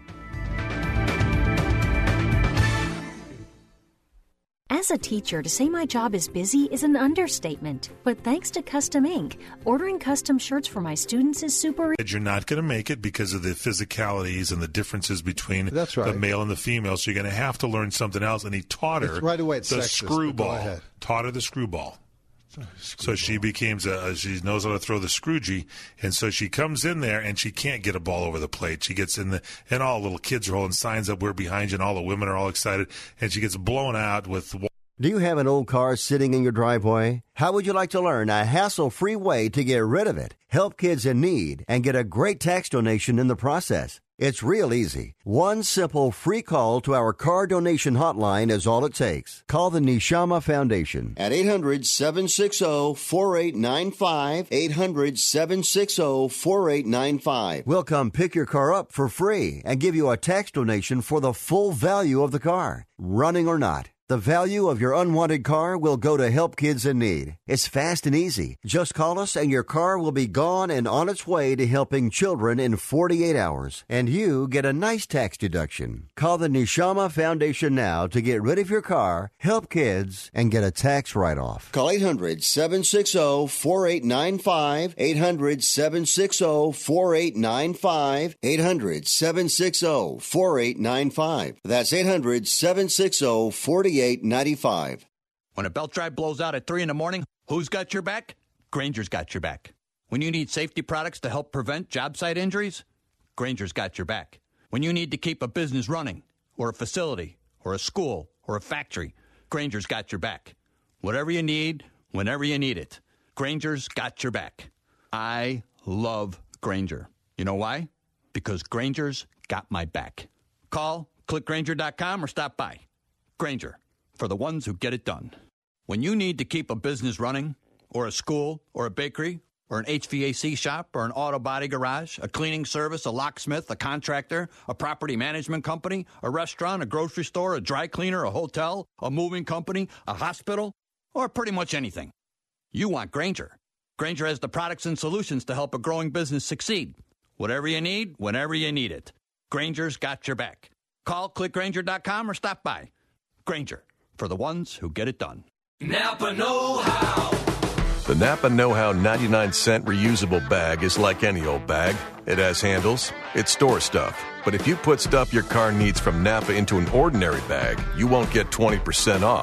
As a teacher, to say my job is busy is an understatement. But thanks to Custom Ink, ordering custom shirts for my students is super easy. You're not going to make it because of the physicalities and the differences between the male and the female, so you're going to have to learn something else. And he taught her the screwball. Taught her the screwball. So she becomes she knows how to throw the scroogey, and so she comes in there and she can't get a ball over the plate. She gets in and all the little kids are holding signs up, "We're behind you," and all the women are all excited, and she gets blown out with. Do you have an old car sitting in your driveway? How would you like to learn a hassle-free way to get rid of it, help kids in need, and get a great tax donation in the process? It's real easy. One simple free call to our car donation hotline is all it takes. Call the Neshama Foundation at 800-760-4895, 800-760-4895. We'll come pick your car up for free and give you a tax donation for the full value of the car, running or not. The value of your unwanted car will go to help kids in need. It's fast and easy. Just call us and your car will be gone and on its way to helping children in 48 hours. And you get a nice tax deduction. Call the Neshama Foundation now to get rid of your car, help kids, and get a tax write-off. Call 800-760-4895, 800-760-4895, 800-760-4895. That's 800-760-4895. When a belt drive blows out at 3 in the morning, who's got your back? Grainger's got your back. When you need safety products to help prevent job site injuries, Grainger's got your back. When you need to keep a business running, or a facility, or a school, or a factory, Grainger's got your back. Whatever you need, whenever you need it, Grainger's got your back. I love Grainger. You know why? Because Grainger's got my back. Call, click Grainger.com, or stop by. Grainger, for the ones who get it done. When you need to keep a business running, or a school, or a bakery, or an HVAC shop, or an auto body garage, a cleaning service, a locksmith, a contractor, a property management company, a restaurant, a grocery store, a dry cleaner, a hotel, a moving company, a hospital, or pretty much anything, you want Grainger. Grainger has the products and solutions to help a growing business succeed. Whatever you need, whenever you need it. Grainger's got your back. Call, click Grainger.com, or stop by. Grainger, for the ones who get it done. Napa Know-How. The Napa Know-How 99-cent reusable bag is like any old bag. It has handles. It stores stuff. But if you put stuff your car needs from Napa into an ordinary bag, you won't get 20% off.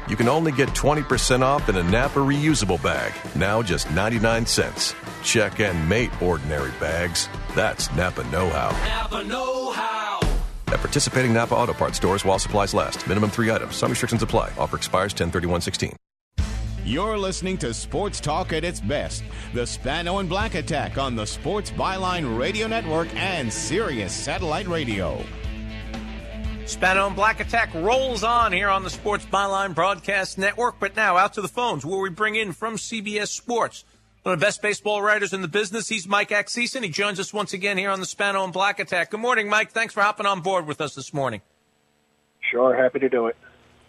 You can only get 20% off in a Napa reusable bag, now just 99 cents. Check and mate ordinary bags. That's Napa know-how. Napa know-how. At participating Napa Auto Parts stores while supplies last. Minimum 3 items. Some restrictions apply. Offer expires 10/31/16. You're listening to Sports Talk at its best. The Spano and Black Attack on the Sports Byline Radio Network and Sirius Satellite Radio. Spano and Black Attack rolls on here on the Sports Byline Broadcast Network. But now out to the phones where we bring in from CBS Sports one of the best baseball writers in the business. He's Mike Axelson. He joins us once again here on the Spano and Black Attack. Good morning, Mike. Thanks for hopping on board with us this morning. Sure, happy to do it.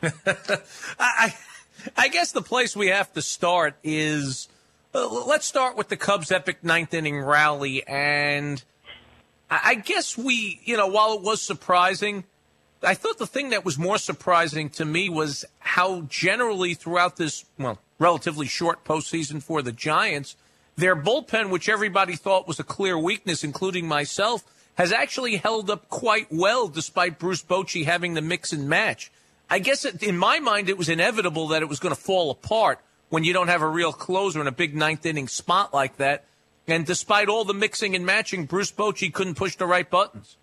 I guess the place we have to start is let's start with the Cubs' epic ninth inning rally. And I guess while it was surprising, I thought the thing that was more surprising to me was how generally throughout this, relatively short postseason for the Giants, their bullpen, which everybody thought was a clear weakness, including myself, has actually held up quite well despite Bruce Bochy having the mix and match. I guess in my mind it was inevitable that it was going to fall apart when you don't have a real closer in a big ninth inning spot like that. And despite all the mixing and matching, Bruce Bochy couldn't push the right buttons.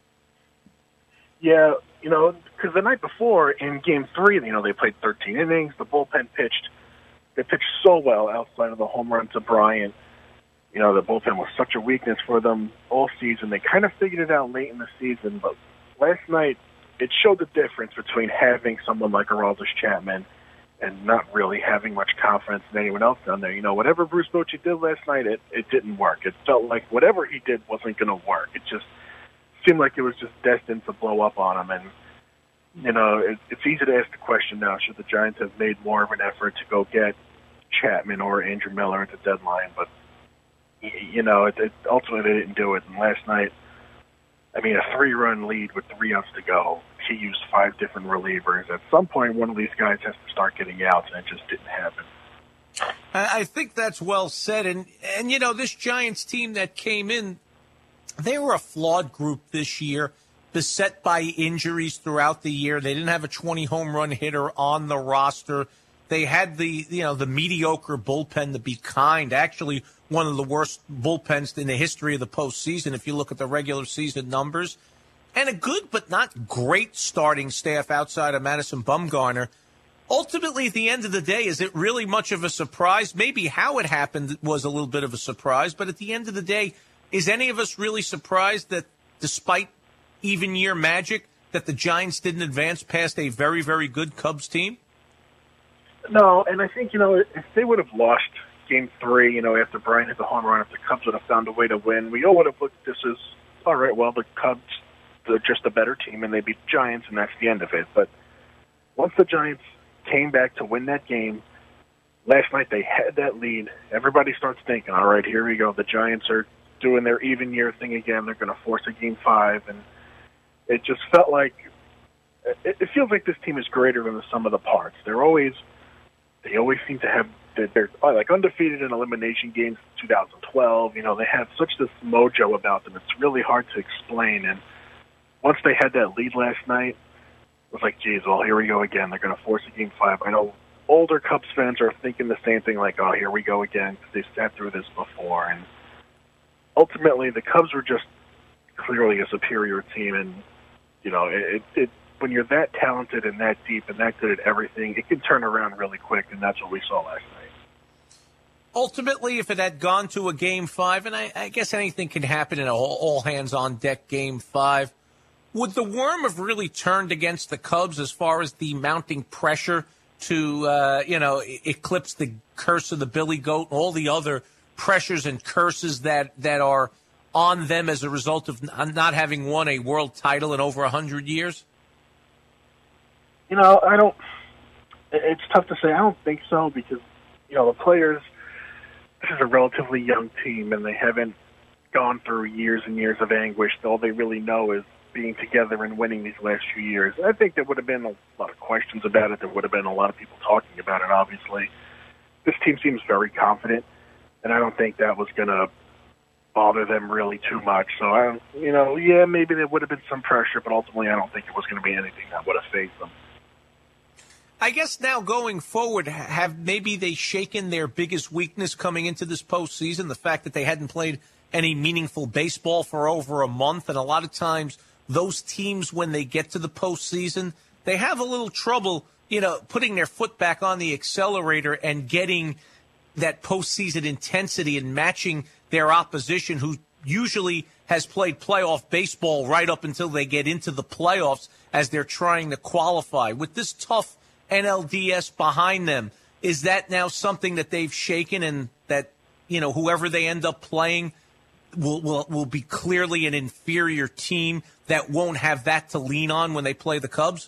Yeah, because the night before in Game 3, they played 13 innings. The bullpen pitched. They pitched so well outside of the home run to Bryant. The bullpen was such a weakness for them all season. They kind of figured it out late in the season, but last night it showed the difference between having someone like Aroldis Chapman and not really having much confidence in anyone else down there. Whatever Bruce Bochy did last night, it didn't work. It felt like whatever he did wasn't going to work. It just seemed like it was just destined to blow up on him. And, it's easy to ask the question now, should the Giants have made more of an effort to go get Chapman or Andrew Miller at the deadline? But, ultimately they didn't do it. And last night, a 3-run lead with 3 outs to go. He used 5 different relievers. At some point, one of these guys has to start getting outs, and it just didn't happen. I think that's well said. And this Giants team that came in, they were a flawed group this year, beset by injuries throughout the year. They didn't have a 20-home run hitter on the roster. They had the mediocre bullpen, to be kind. Actually, one of the worst bullpens in the history of the postseason, if you look at the regular season numbers. And a good but not great starting staff outside of Madison Bumgarner. Ultimately, at the end of the day, is it really much of a surprise? Maybe how it happened was a little bit of a surprise. But at the end of the day, is any of us really surprised that despite even year magic, that the Giants didn't advance past a very, very good Cubs team? No, and I think, if they would have lost Game 3, after Bryant hit the home run, if the Cubs would have found a way to win, we all would have looked at this as, all right, well, the Cubs, they're just a better team, and they beat the Giants, and that's the end of it. But once the Giants came back to win that game, last night they had that lead. Everybody starts thinking, all right, here we go. The Giants are doing their even year thing again. They're going to force a Game 5, and it just felt like it feels like this team is greater than the sum of the parts. They always seem to have they're like undefeated in elimination games. 2012, they have such this mojo about them. It's really hard to explain. And once they had that lead last night, it was like, geez, well, here we go again. They're going to force a Game 5. I know older Cubs fans are thinking the same thing, like, oh, here we go again, because they sat through this before. And ultimately, the Cubs were just clearly a superior team, and when you're that talented and that deep and that good at everything, it can turn around really quick, and that's what we saw last night. Ultimately, if it had gone to a Game 5, and I guess anything can happen in an all-hands-on-deck Game 5, would the worm have really turned against the Cubs as far as the mounting pressure to, eclipse the curse of the Billy Goat and all the other pressures and curses that are on them as a result of not having won a world title in over 100 years? It's tough to say. I don't think so because, the players, this is a relatively young team and they haven't gone through years and years of anguish. All they really know is being together and winning these last few years. I think there would have been a lot of questions about it. There would have been a lot of people talking about it, obviously. This team seems very confident, and I don't think that was going to bother them really too much. So, maybe there would have been some pressure, but ultimately I don't think it was going to be anything that would have faced them. I guess now going forward, have maybe they shaken their biggest weakness coming into this postseason, the fact that they hadn't played any meaningful baseball for over a month. And a lot of times those teams, when they get to the postseason, they have a little trouble, putting their foot back on the accelerator and getting that postseason intensity and matching their opposition, who usually has played playoff baseball right up until they get into the playoffs as they're trying to qualify. With this tough NLDS behind them, is that now something that they've shaken, and that, whoever they end up playing will be clearly an inferior team that won't have that to lean on when they play the Cubs?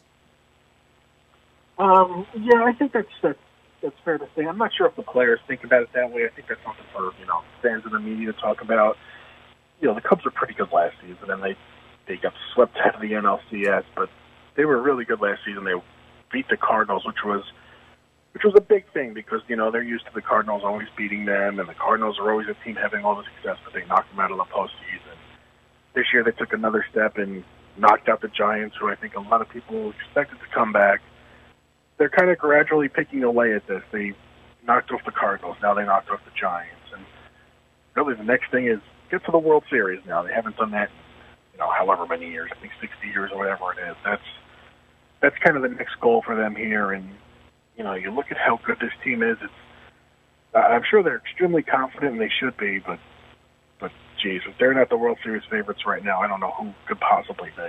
Yeah, I think that's fair to say. I'm not sure if the players think about it that way. I think that's something for, fans of the media to talk about. The Cubs were pretty good last season, and they got swept out of the NLCS, but they were really good last season. They beat the Cardinals, which was a big thing because, they're used to the Cardinals always beating them, and the Cardinals are always a team having all the success, but they knocked them out of the postseason. This year they took another step and knocked out the Giants, who I think a lot of people expected to come back. They're kind of gradually picking away at this. They knocked off the Cardinals. Now they knocked off the Giants. And really the next thing is get to the World Series now. They haven't done that in, however many years. I think 60 years or whatever it is. That's kind of the next goal for them here. And, you look at how good this team is. I'm sure they're extremely confident, and they should be, but geez, if they're not the World Series favorites right now, I don't know who could possibly be.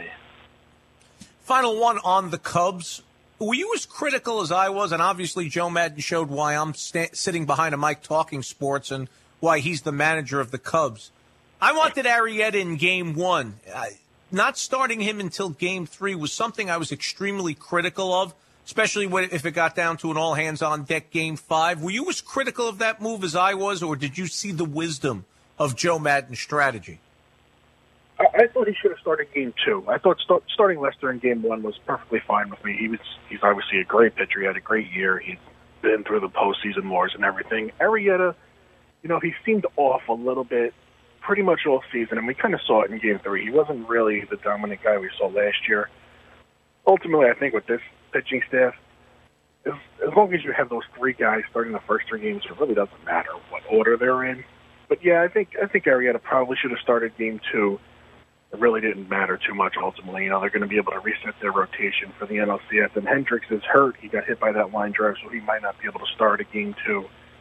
Final one on the Cubs. Were you as critical as I was? And obviously Joe Maddon showed why I'm sitting behind a mic talking sports and why he's the manager of the Cubs. I wanted Arrieta in Game 1. Not starting him until Game 3 was something I was extremely critical of, especially if it got down to an all-hands-on-deck Game 5. Were you as critical of that move as I was, or did you see the wisdom of Joe Maddon's strategy? I thought he should have started Game 2. I thought starting Lester in Game 1 was perfectly fine with me. He's obviously a great pitcher. He had a great year. He's been through the postseason wars and everything. Arrieta, he seemed off a little bit pretty much all season, and we kind of saw it in Game 3. He wasn't really the dominant guy we saw last year. Ultimately, I think with this pitching staff, as long as you have those three guys starting the first three games, it really doesn't matter what order they're in. But yeah, I think Arrieta probably should have started Game 2. It really didn't matter too much ultimately. They're going to be able to reset their rotation for the NLCS. And Hendricks is hurt. He got hit by that line drive, so he might not be able to start at Game 2.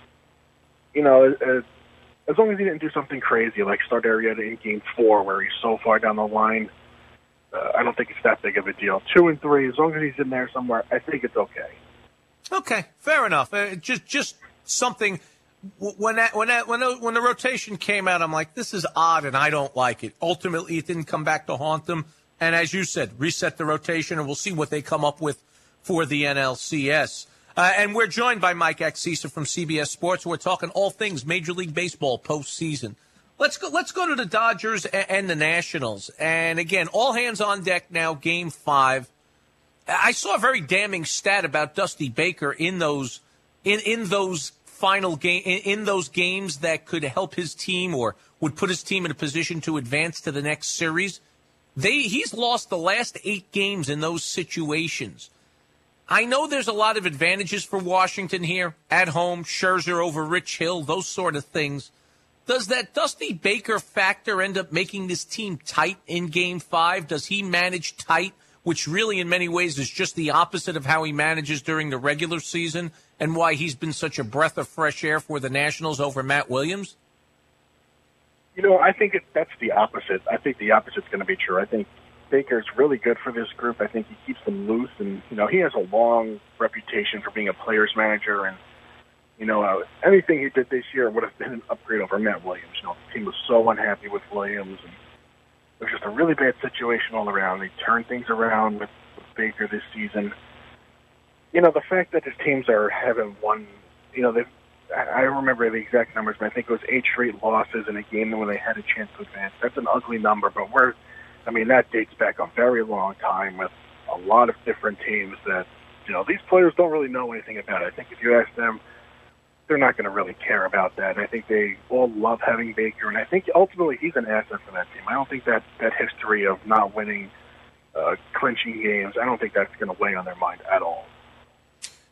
As long as he didn't do something crazy, like start Arrieta in Game 4, where he's so far down the line, I don't think it's that big of a deal. 2 and 3, as long as he's in there somewhere, I think it's okay. Okay, fair enough. Just something. When the rotation came out, I'm like, this is odd, and I don't like it. Ultimately, it didn't come back to haunt them. And as you said, reset the rotation, and we'll see what they come up with for the NLCS. And we're joined by Mike Axisa from CBS Sports. We're talking all things Major League Baseball postseason. Let's go to the Dodgers and the Nationals. And again, all hands on deck now, Game 5. I saw a very damning stat about Dusty Baker in those final game, in those games that could help his team or would put his team in a position to advance to the next series. He's lost the last 8 games in those situations. I know there's a lot of advantages for Washington here at home, Scherzer over Rich Hill, those sort of things. Does that Dusty Baker factor end up making this team tight in Game 5? Does he manage tight, which really in many ways is just the opposite of how he manages during the regular season and why he's been such a breath of fresh air for the Nationals over Matt Williams? I think that's the opposite. I think the opposite's going to be true. I think Baker's really good for this group. I think he keeps them loose, and, he has a long reputation for being a player's manager, and, anything he did this year would have been an upgrade over Matt Williams. The team was so unhappy with Williams, and it was just a really bad situation all around. They turned things around with Baker this season. The fact that his teams are having won, I don't remember the exact numbers, but I think it was 8 straight losses in a game when they had a chance to advance. That's an ugly number, but that dates back a very long time with a lot of different teams that, these players don't really know anything about it. I think if you ask them, they're not going to really care about that. I think they all love having Baker, and I think ultimately he's an asset for that team. I don't think that history of not winning, clinching games, I don't think that's going to weigh on their mind at all.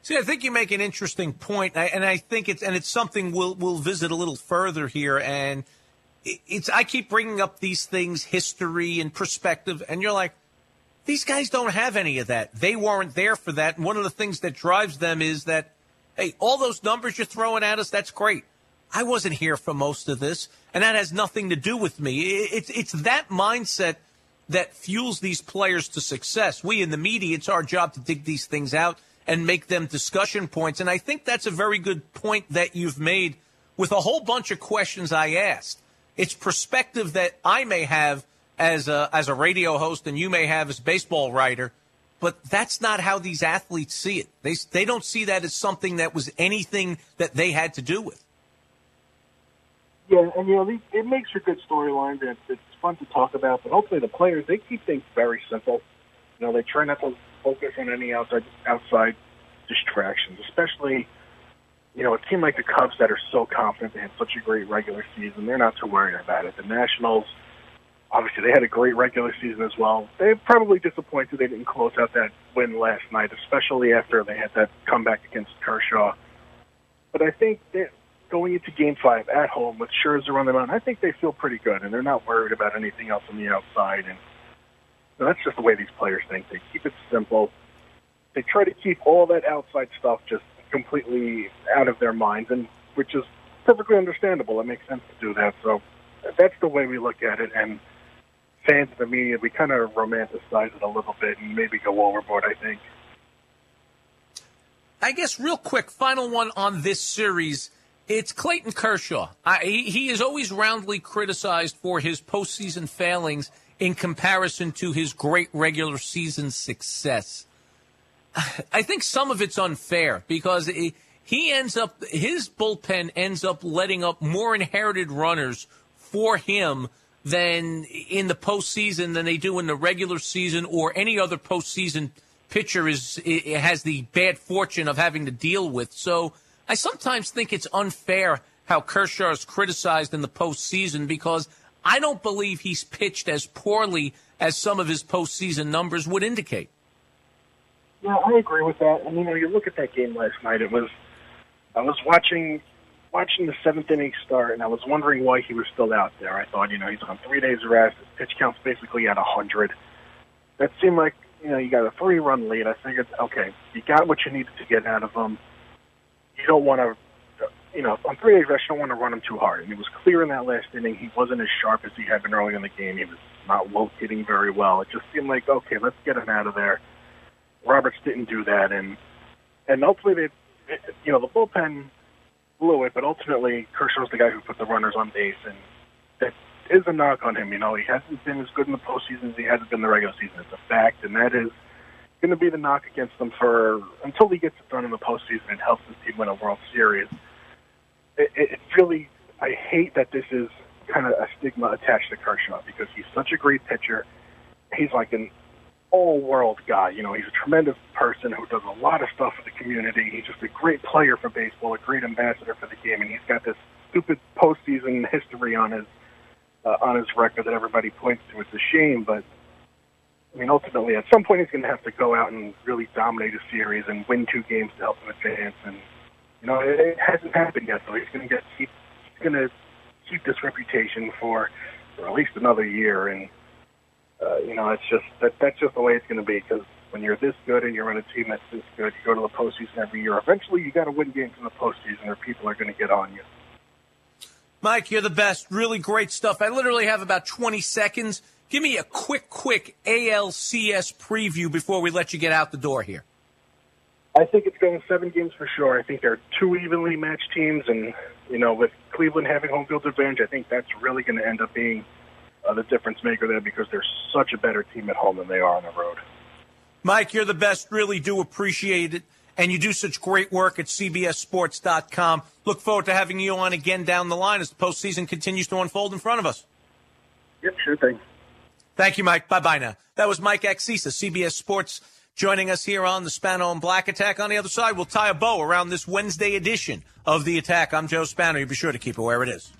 See, I think you make an interesting point, and I think it's something we'll visit a little further here. And I keep bringing up these things, history and perspective, and you're like, these guys don't have any of that. They weren't there for that. And one of the things that drives them is that, hey, all those numbers you're throwing at us, that's great. I wasn't here for most of this, and that has nothing to do with me. It's that mindset that fuels these players to success. We in the media, it's our job to dig these things out and make them discussion points. And I think that's a very good point that you've made with a whole bunch of questions I asked. It's perspective that I may have as a radio host and you may have as a baseball writer, but that's not how these athletes see it. They don't see that as something that was anything that they had to do with. Yeah, and, it makes for good storylines, and it's fun to talk about, but hopefully the players, they keep things very simple. They try not to focus on any outside distractions, especially, a team like the Cubs that are so confident they had such a great regular season. They're not too worried about it. The Nationals, obviously, they had a great regular season as well. They're probably disappointed they didn't close out that win last night, especially after they had that comeback against Kershaw. But I think that going into Game 5 at home with Scherzer on the mound, I think they feel pretty good, and they're not worried about anything else on the outside. And that's just the way these players think. They keep it simple. They try to keep all that outside stuff just completely out of their minds, and which is perfectly understandable. It makes sense to do that. So that's the way we look at it. And fans of the media, we kind of romanticize it a little bit and maybe go overboard, I think. I guess real quick, final one on this series. It's Clayton Kershaw. He is always roundly criticized for his postseason failings in comparison to his great regular season success. I think some of it's unfair because his bullpen ends up letting up more inherited runners for him than in the postseason than they do in the regular season or any other postseason pitcher has the bad fortune of having to deal with. So I sometimes think it's unfair how Kershaw is criticized in the postseason because I don't believe he's pitched as poorly as some of his postseason numbers would indicate. Yeah, I agree with that. And, you look at that game last night, I was watching the seventh inning start, and I was wondering why he was still out there. I thought, he's on 3 days rest. His pitch count's basically at 100. That seemed like, you got a 3-run lead. I figured, okay, you got what you needed to get out of him. You don't want to, on 3 days rest, you don't want to run him too hard. And it was clear in that last inning he wasn't as sharp as he had been early in the game. He was not locating very well. It just seemed like, okay, let's get him out of there. Roberts didn't do that, and ultimately, the bullpen blew it, but ultimately Kershaw's the guy who put the runners on base, and that is a knock on him. He hasn't been as good in the postseason as he has been in the regular season. It's a fact, and that is going to be the knock against him until he gets it done in the postseason and helps his team win a World Series. It really, I hate that this is kind of a stigma attached to Kershaw because he's such a great pitcher. He's like an all-world guy. He's a tremendous person who does a lot of stuff for the community. He's just a great player for baseball, a great ambassador for the game, and he's got this stupid postseason history on his record that everybody points to. It's a shame, but ultimately, at some point, he's going to have to go out and really dominate a series and win 2 games to help him advance. And it hasn't happened yet, so he's going to keep this reputation for at least another year. And it's just that's just the way it's going to be because when you're this good and you're on a team that's this good, you go to the postseason every year. Eventually, you got to win games in the postseason, or people are going to get on you. Mike, you're the best. Really great stuff. I literally have about 20 seconds. Give me a quick ALCS preview before we let you get out the door here. I think it's going 7 games for sure. I think they're 2 evenly matched teams, and with Cleveland having home field advantage, I think that's really going to end up being the difference maker there because they're such a better team at home than they are on the road. Mike, you're the best. Really do appreciate it. And you do such great work at CBSSports.com. Look forward to having you on again down the line as the postseason continues to unfold in front of us. Yep, sure thing. Thank you, Mike. Bye-bye now. That was Mike Axisa, CBS Sports, joining us here on the Spano and Black Attack. On the other side, we'll tie a bow around this Wednesday edition of The Attack. I'm Joe Spano. You be sure to keep it where it is.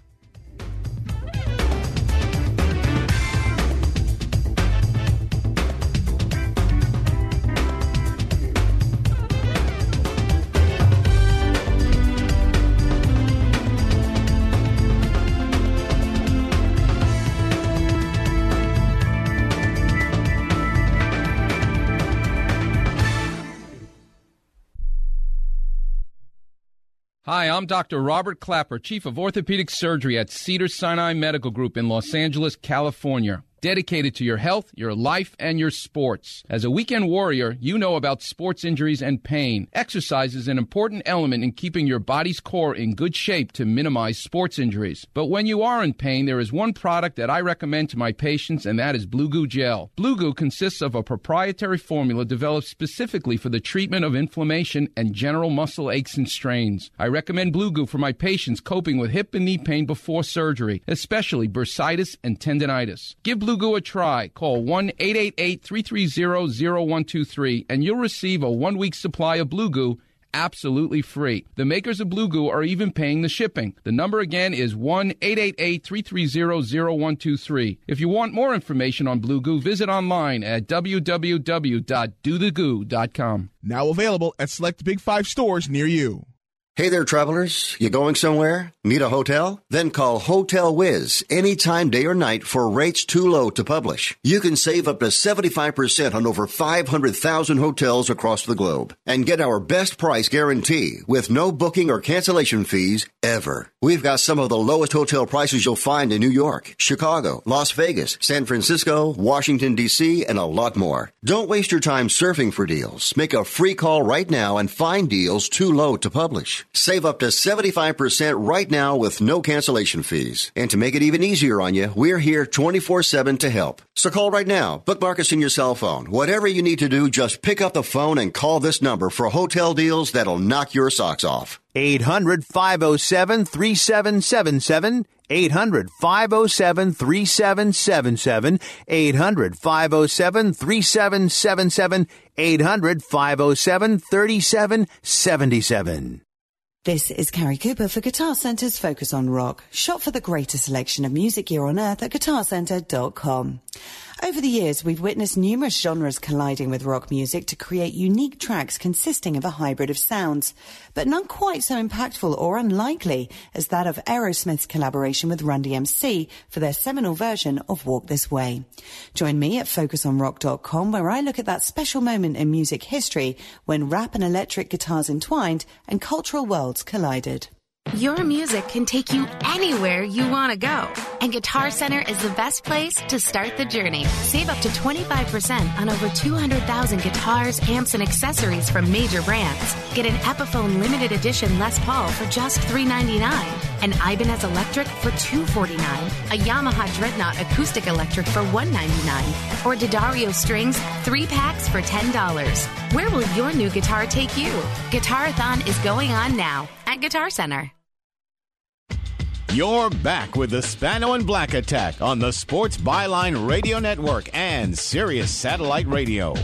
Hi, I'm Dr. Robert Clapper, Chief of Orthopedic Surgery at Cedars-Sinai Medical Group in Los Angeles, California. Dedicated to your health, your life, and your sports. As a weekend warrior, you know about sports injuries and pain. Exercise is an important element in keeping your body's core in good shape to minimize sports injuries. But when you are in pain, there is one product that I recommend to my patients, and that is Blue Goo Gel. Blue Goo consists of a proprietary formula developed specifically for the treatment of inflammation and general muscle aches and strains. I recommend Blue Goo for my patients coping with hip and knee pain before surgery, especially bursitis and tendinitis. Give Blue Goo a try. Call 1-888-330-0123 and you'll receive a 1-week supply of Blue Goo absolutely free. The makers of Blue Goo are even paying the shipping. The number again is 1-888-330-0123. If you want more information on Blue Goo, visit online at www.dothegoo.com. Now available at select Big 5 stores near you. Hey there, travelers. You going somewhere? Need a hotel? Then call Hotel Wiz anytime, day or night, for rates too low to publish. You can save up to 75% on over 500,000 hotels across the globe and get our best price guarantee with no booking or cancellation fees ever. We've got some of the lowest hotel prices you'll find in New York, Chicago, Las Vegas, San Francisco, Washington, D.C., and a lot more. Don't waste your time surfing for deals. Make a free call right now and find deals too low to publish. Save up to 75% right now with no cancellation fees. And to make it even easier on you, we're here 24/7 to help. So call right now. Bookmark us in your cell phone. Whatever you need to do, just pick up the phone and call this number for hotel deals that'll knock your socks off. 800-507-3777. 800-507-3777. 800-507-3777. 800-507-3777. This is Carrie Cooper for Guitar Center's Focus on Rock. Shop for the greatest selection of music gear on earth at guitarcenter.com. Over the years, we've witnessed numerous genres colliding with rock music to create unique tracks consisting of a hybrid of sounds, but none quite so impactful or unlikely as that of Aerosmith's collaboration with Run DMC for their seminal version of Walk This Way. Join me at FocusOnRock.com, where I look at that special moment in music history when rap and electric guitars entwined and cultural worlds collided. Your music can take you anywhere you want to go. And Guitar Center is the best place to start the journey. Save up to 25% on over 200,000 guitars, amps, and accessories from major brands. Get an Epiphone limited edition Les Paul for just $399, an Ibanez Electric for $249, a Yamaha Dreadnought Acoustic Electric for $199, or D'Addario Strings 3 packs for $10. Where will your new guitar take you? Guitarathon is going on now at Guitar Center. You're back with the Spano and Black Attack on the Sports Byline Radio Network and Sirius Satellite Radio.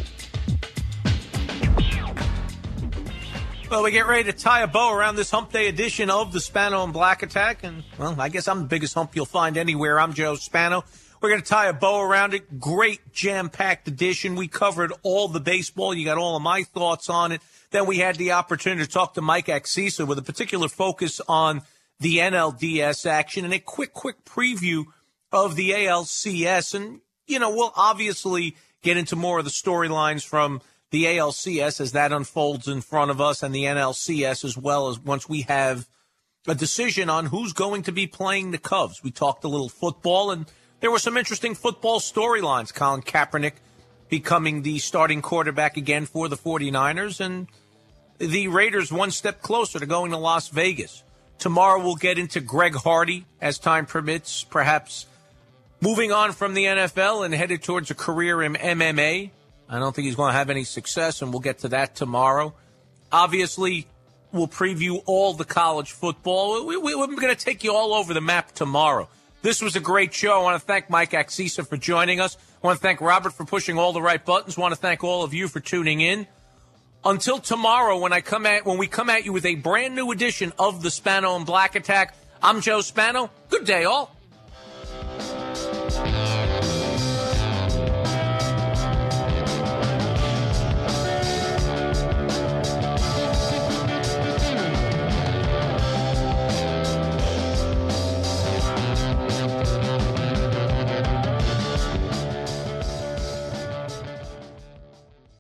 Well, we get ready to tie a bow around this hump day edition of the Spano and Black Attack. And, well, I guess I'm the biggest hump you'll find anywhere. I'm Joe Spano. We're going to tie a bow around it. Great jam-packed edition. We covered all the baseball. You got all of my thoughts on it. Then we had the opportunity to talk to Mike Axisa with a particular focus on the NLDS action and a quick preview of the ALCS. And, you know, we'll obviously get into more of the storylines from the ALCS as that unfolds in front of us and the NLCS as well, as once we have a decision on who's going to be playing the Cubs. We talked a little football, and there were some interesting football storylines. Colin Kaepernick becoming the starting quarterback again for the 49ers, and the Raiders one step closer to going to Las Vegas. Tomorrow we'll get into Greg Hardy, as time permits, perhaps moving on from the NFL and headed towards a career in MMA. I don't think he's going to have any success, and we'll get to that tomorrow. Obviously, we'll preview all the college football. We're going to take you all over the map tomorrow. This was a great show. I want to thank Mike Axisa for joining us. I want to thank Robert for pushing all the right buttons. I want to thank all of you for tuning in. Until tomorrow, when we come at you with a brand new edition of the Spano and Black Attack, I'm Joe Spano. Good day, all.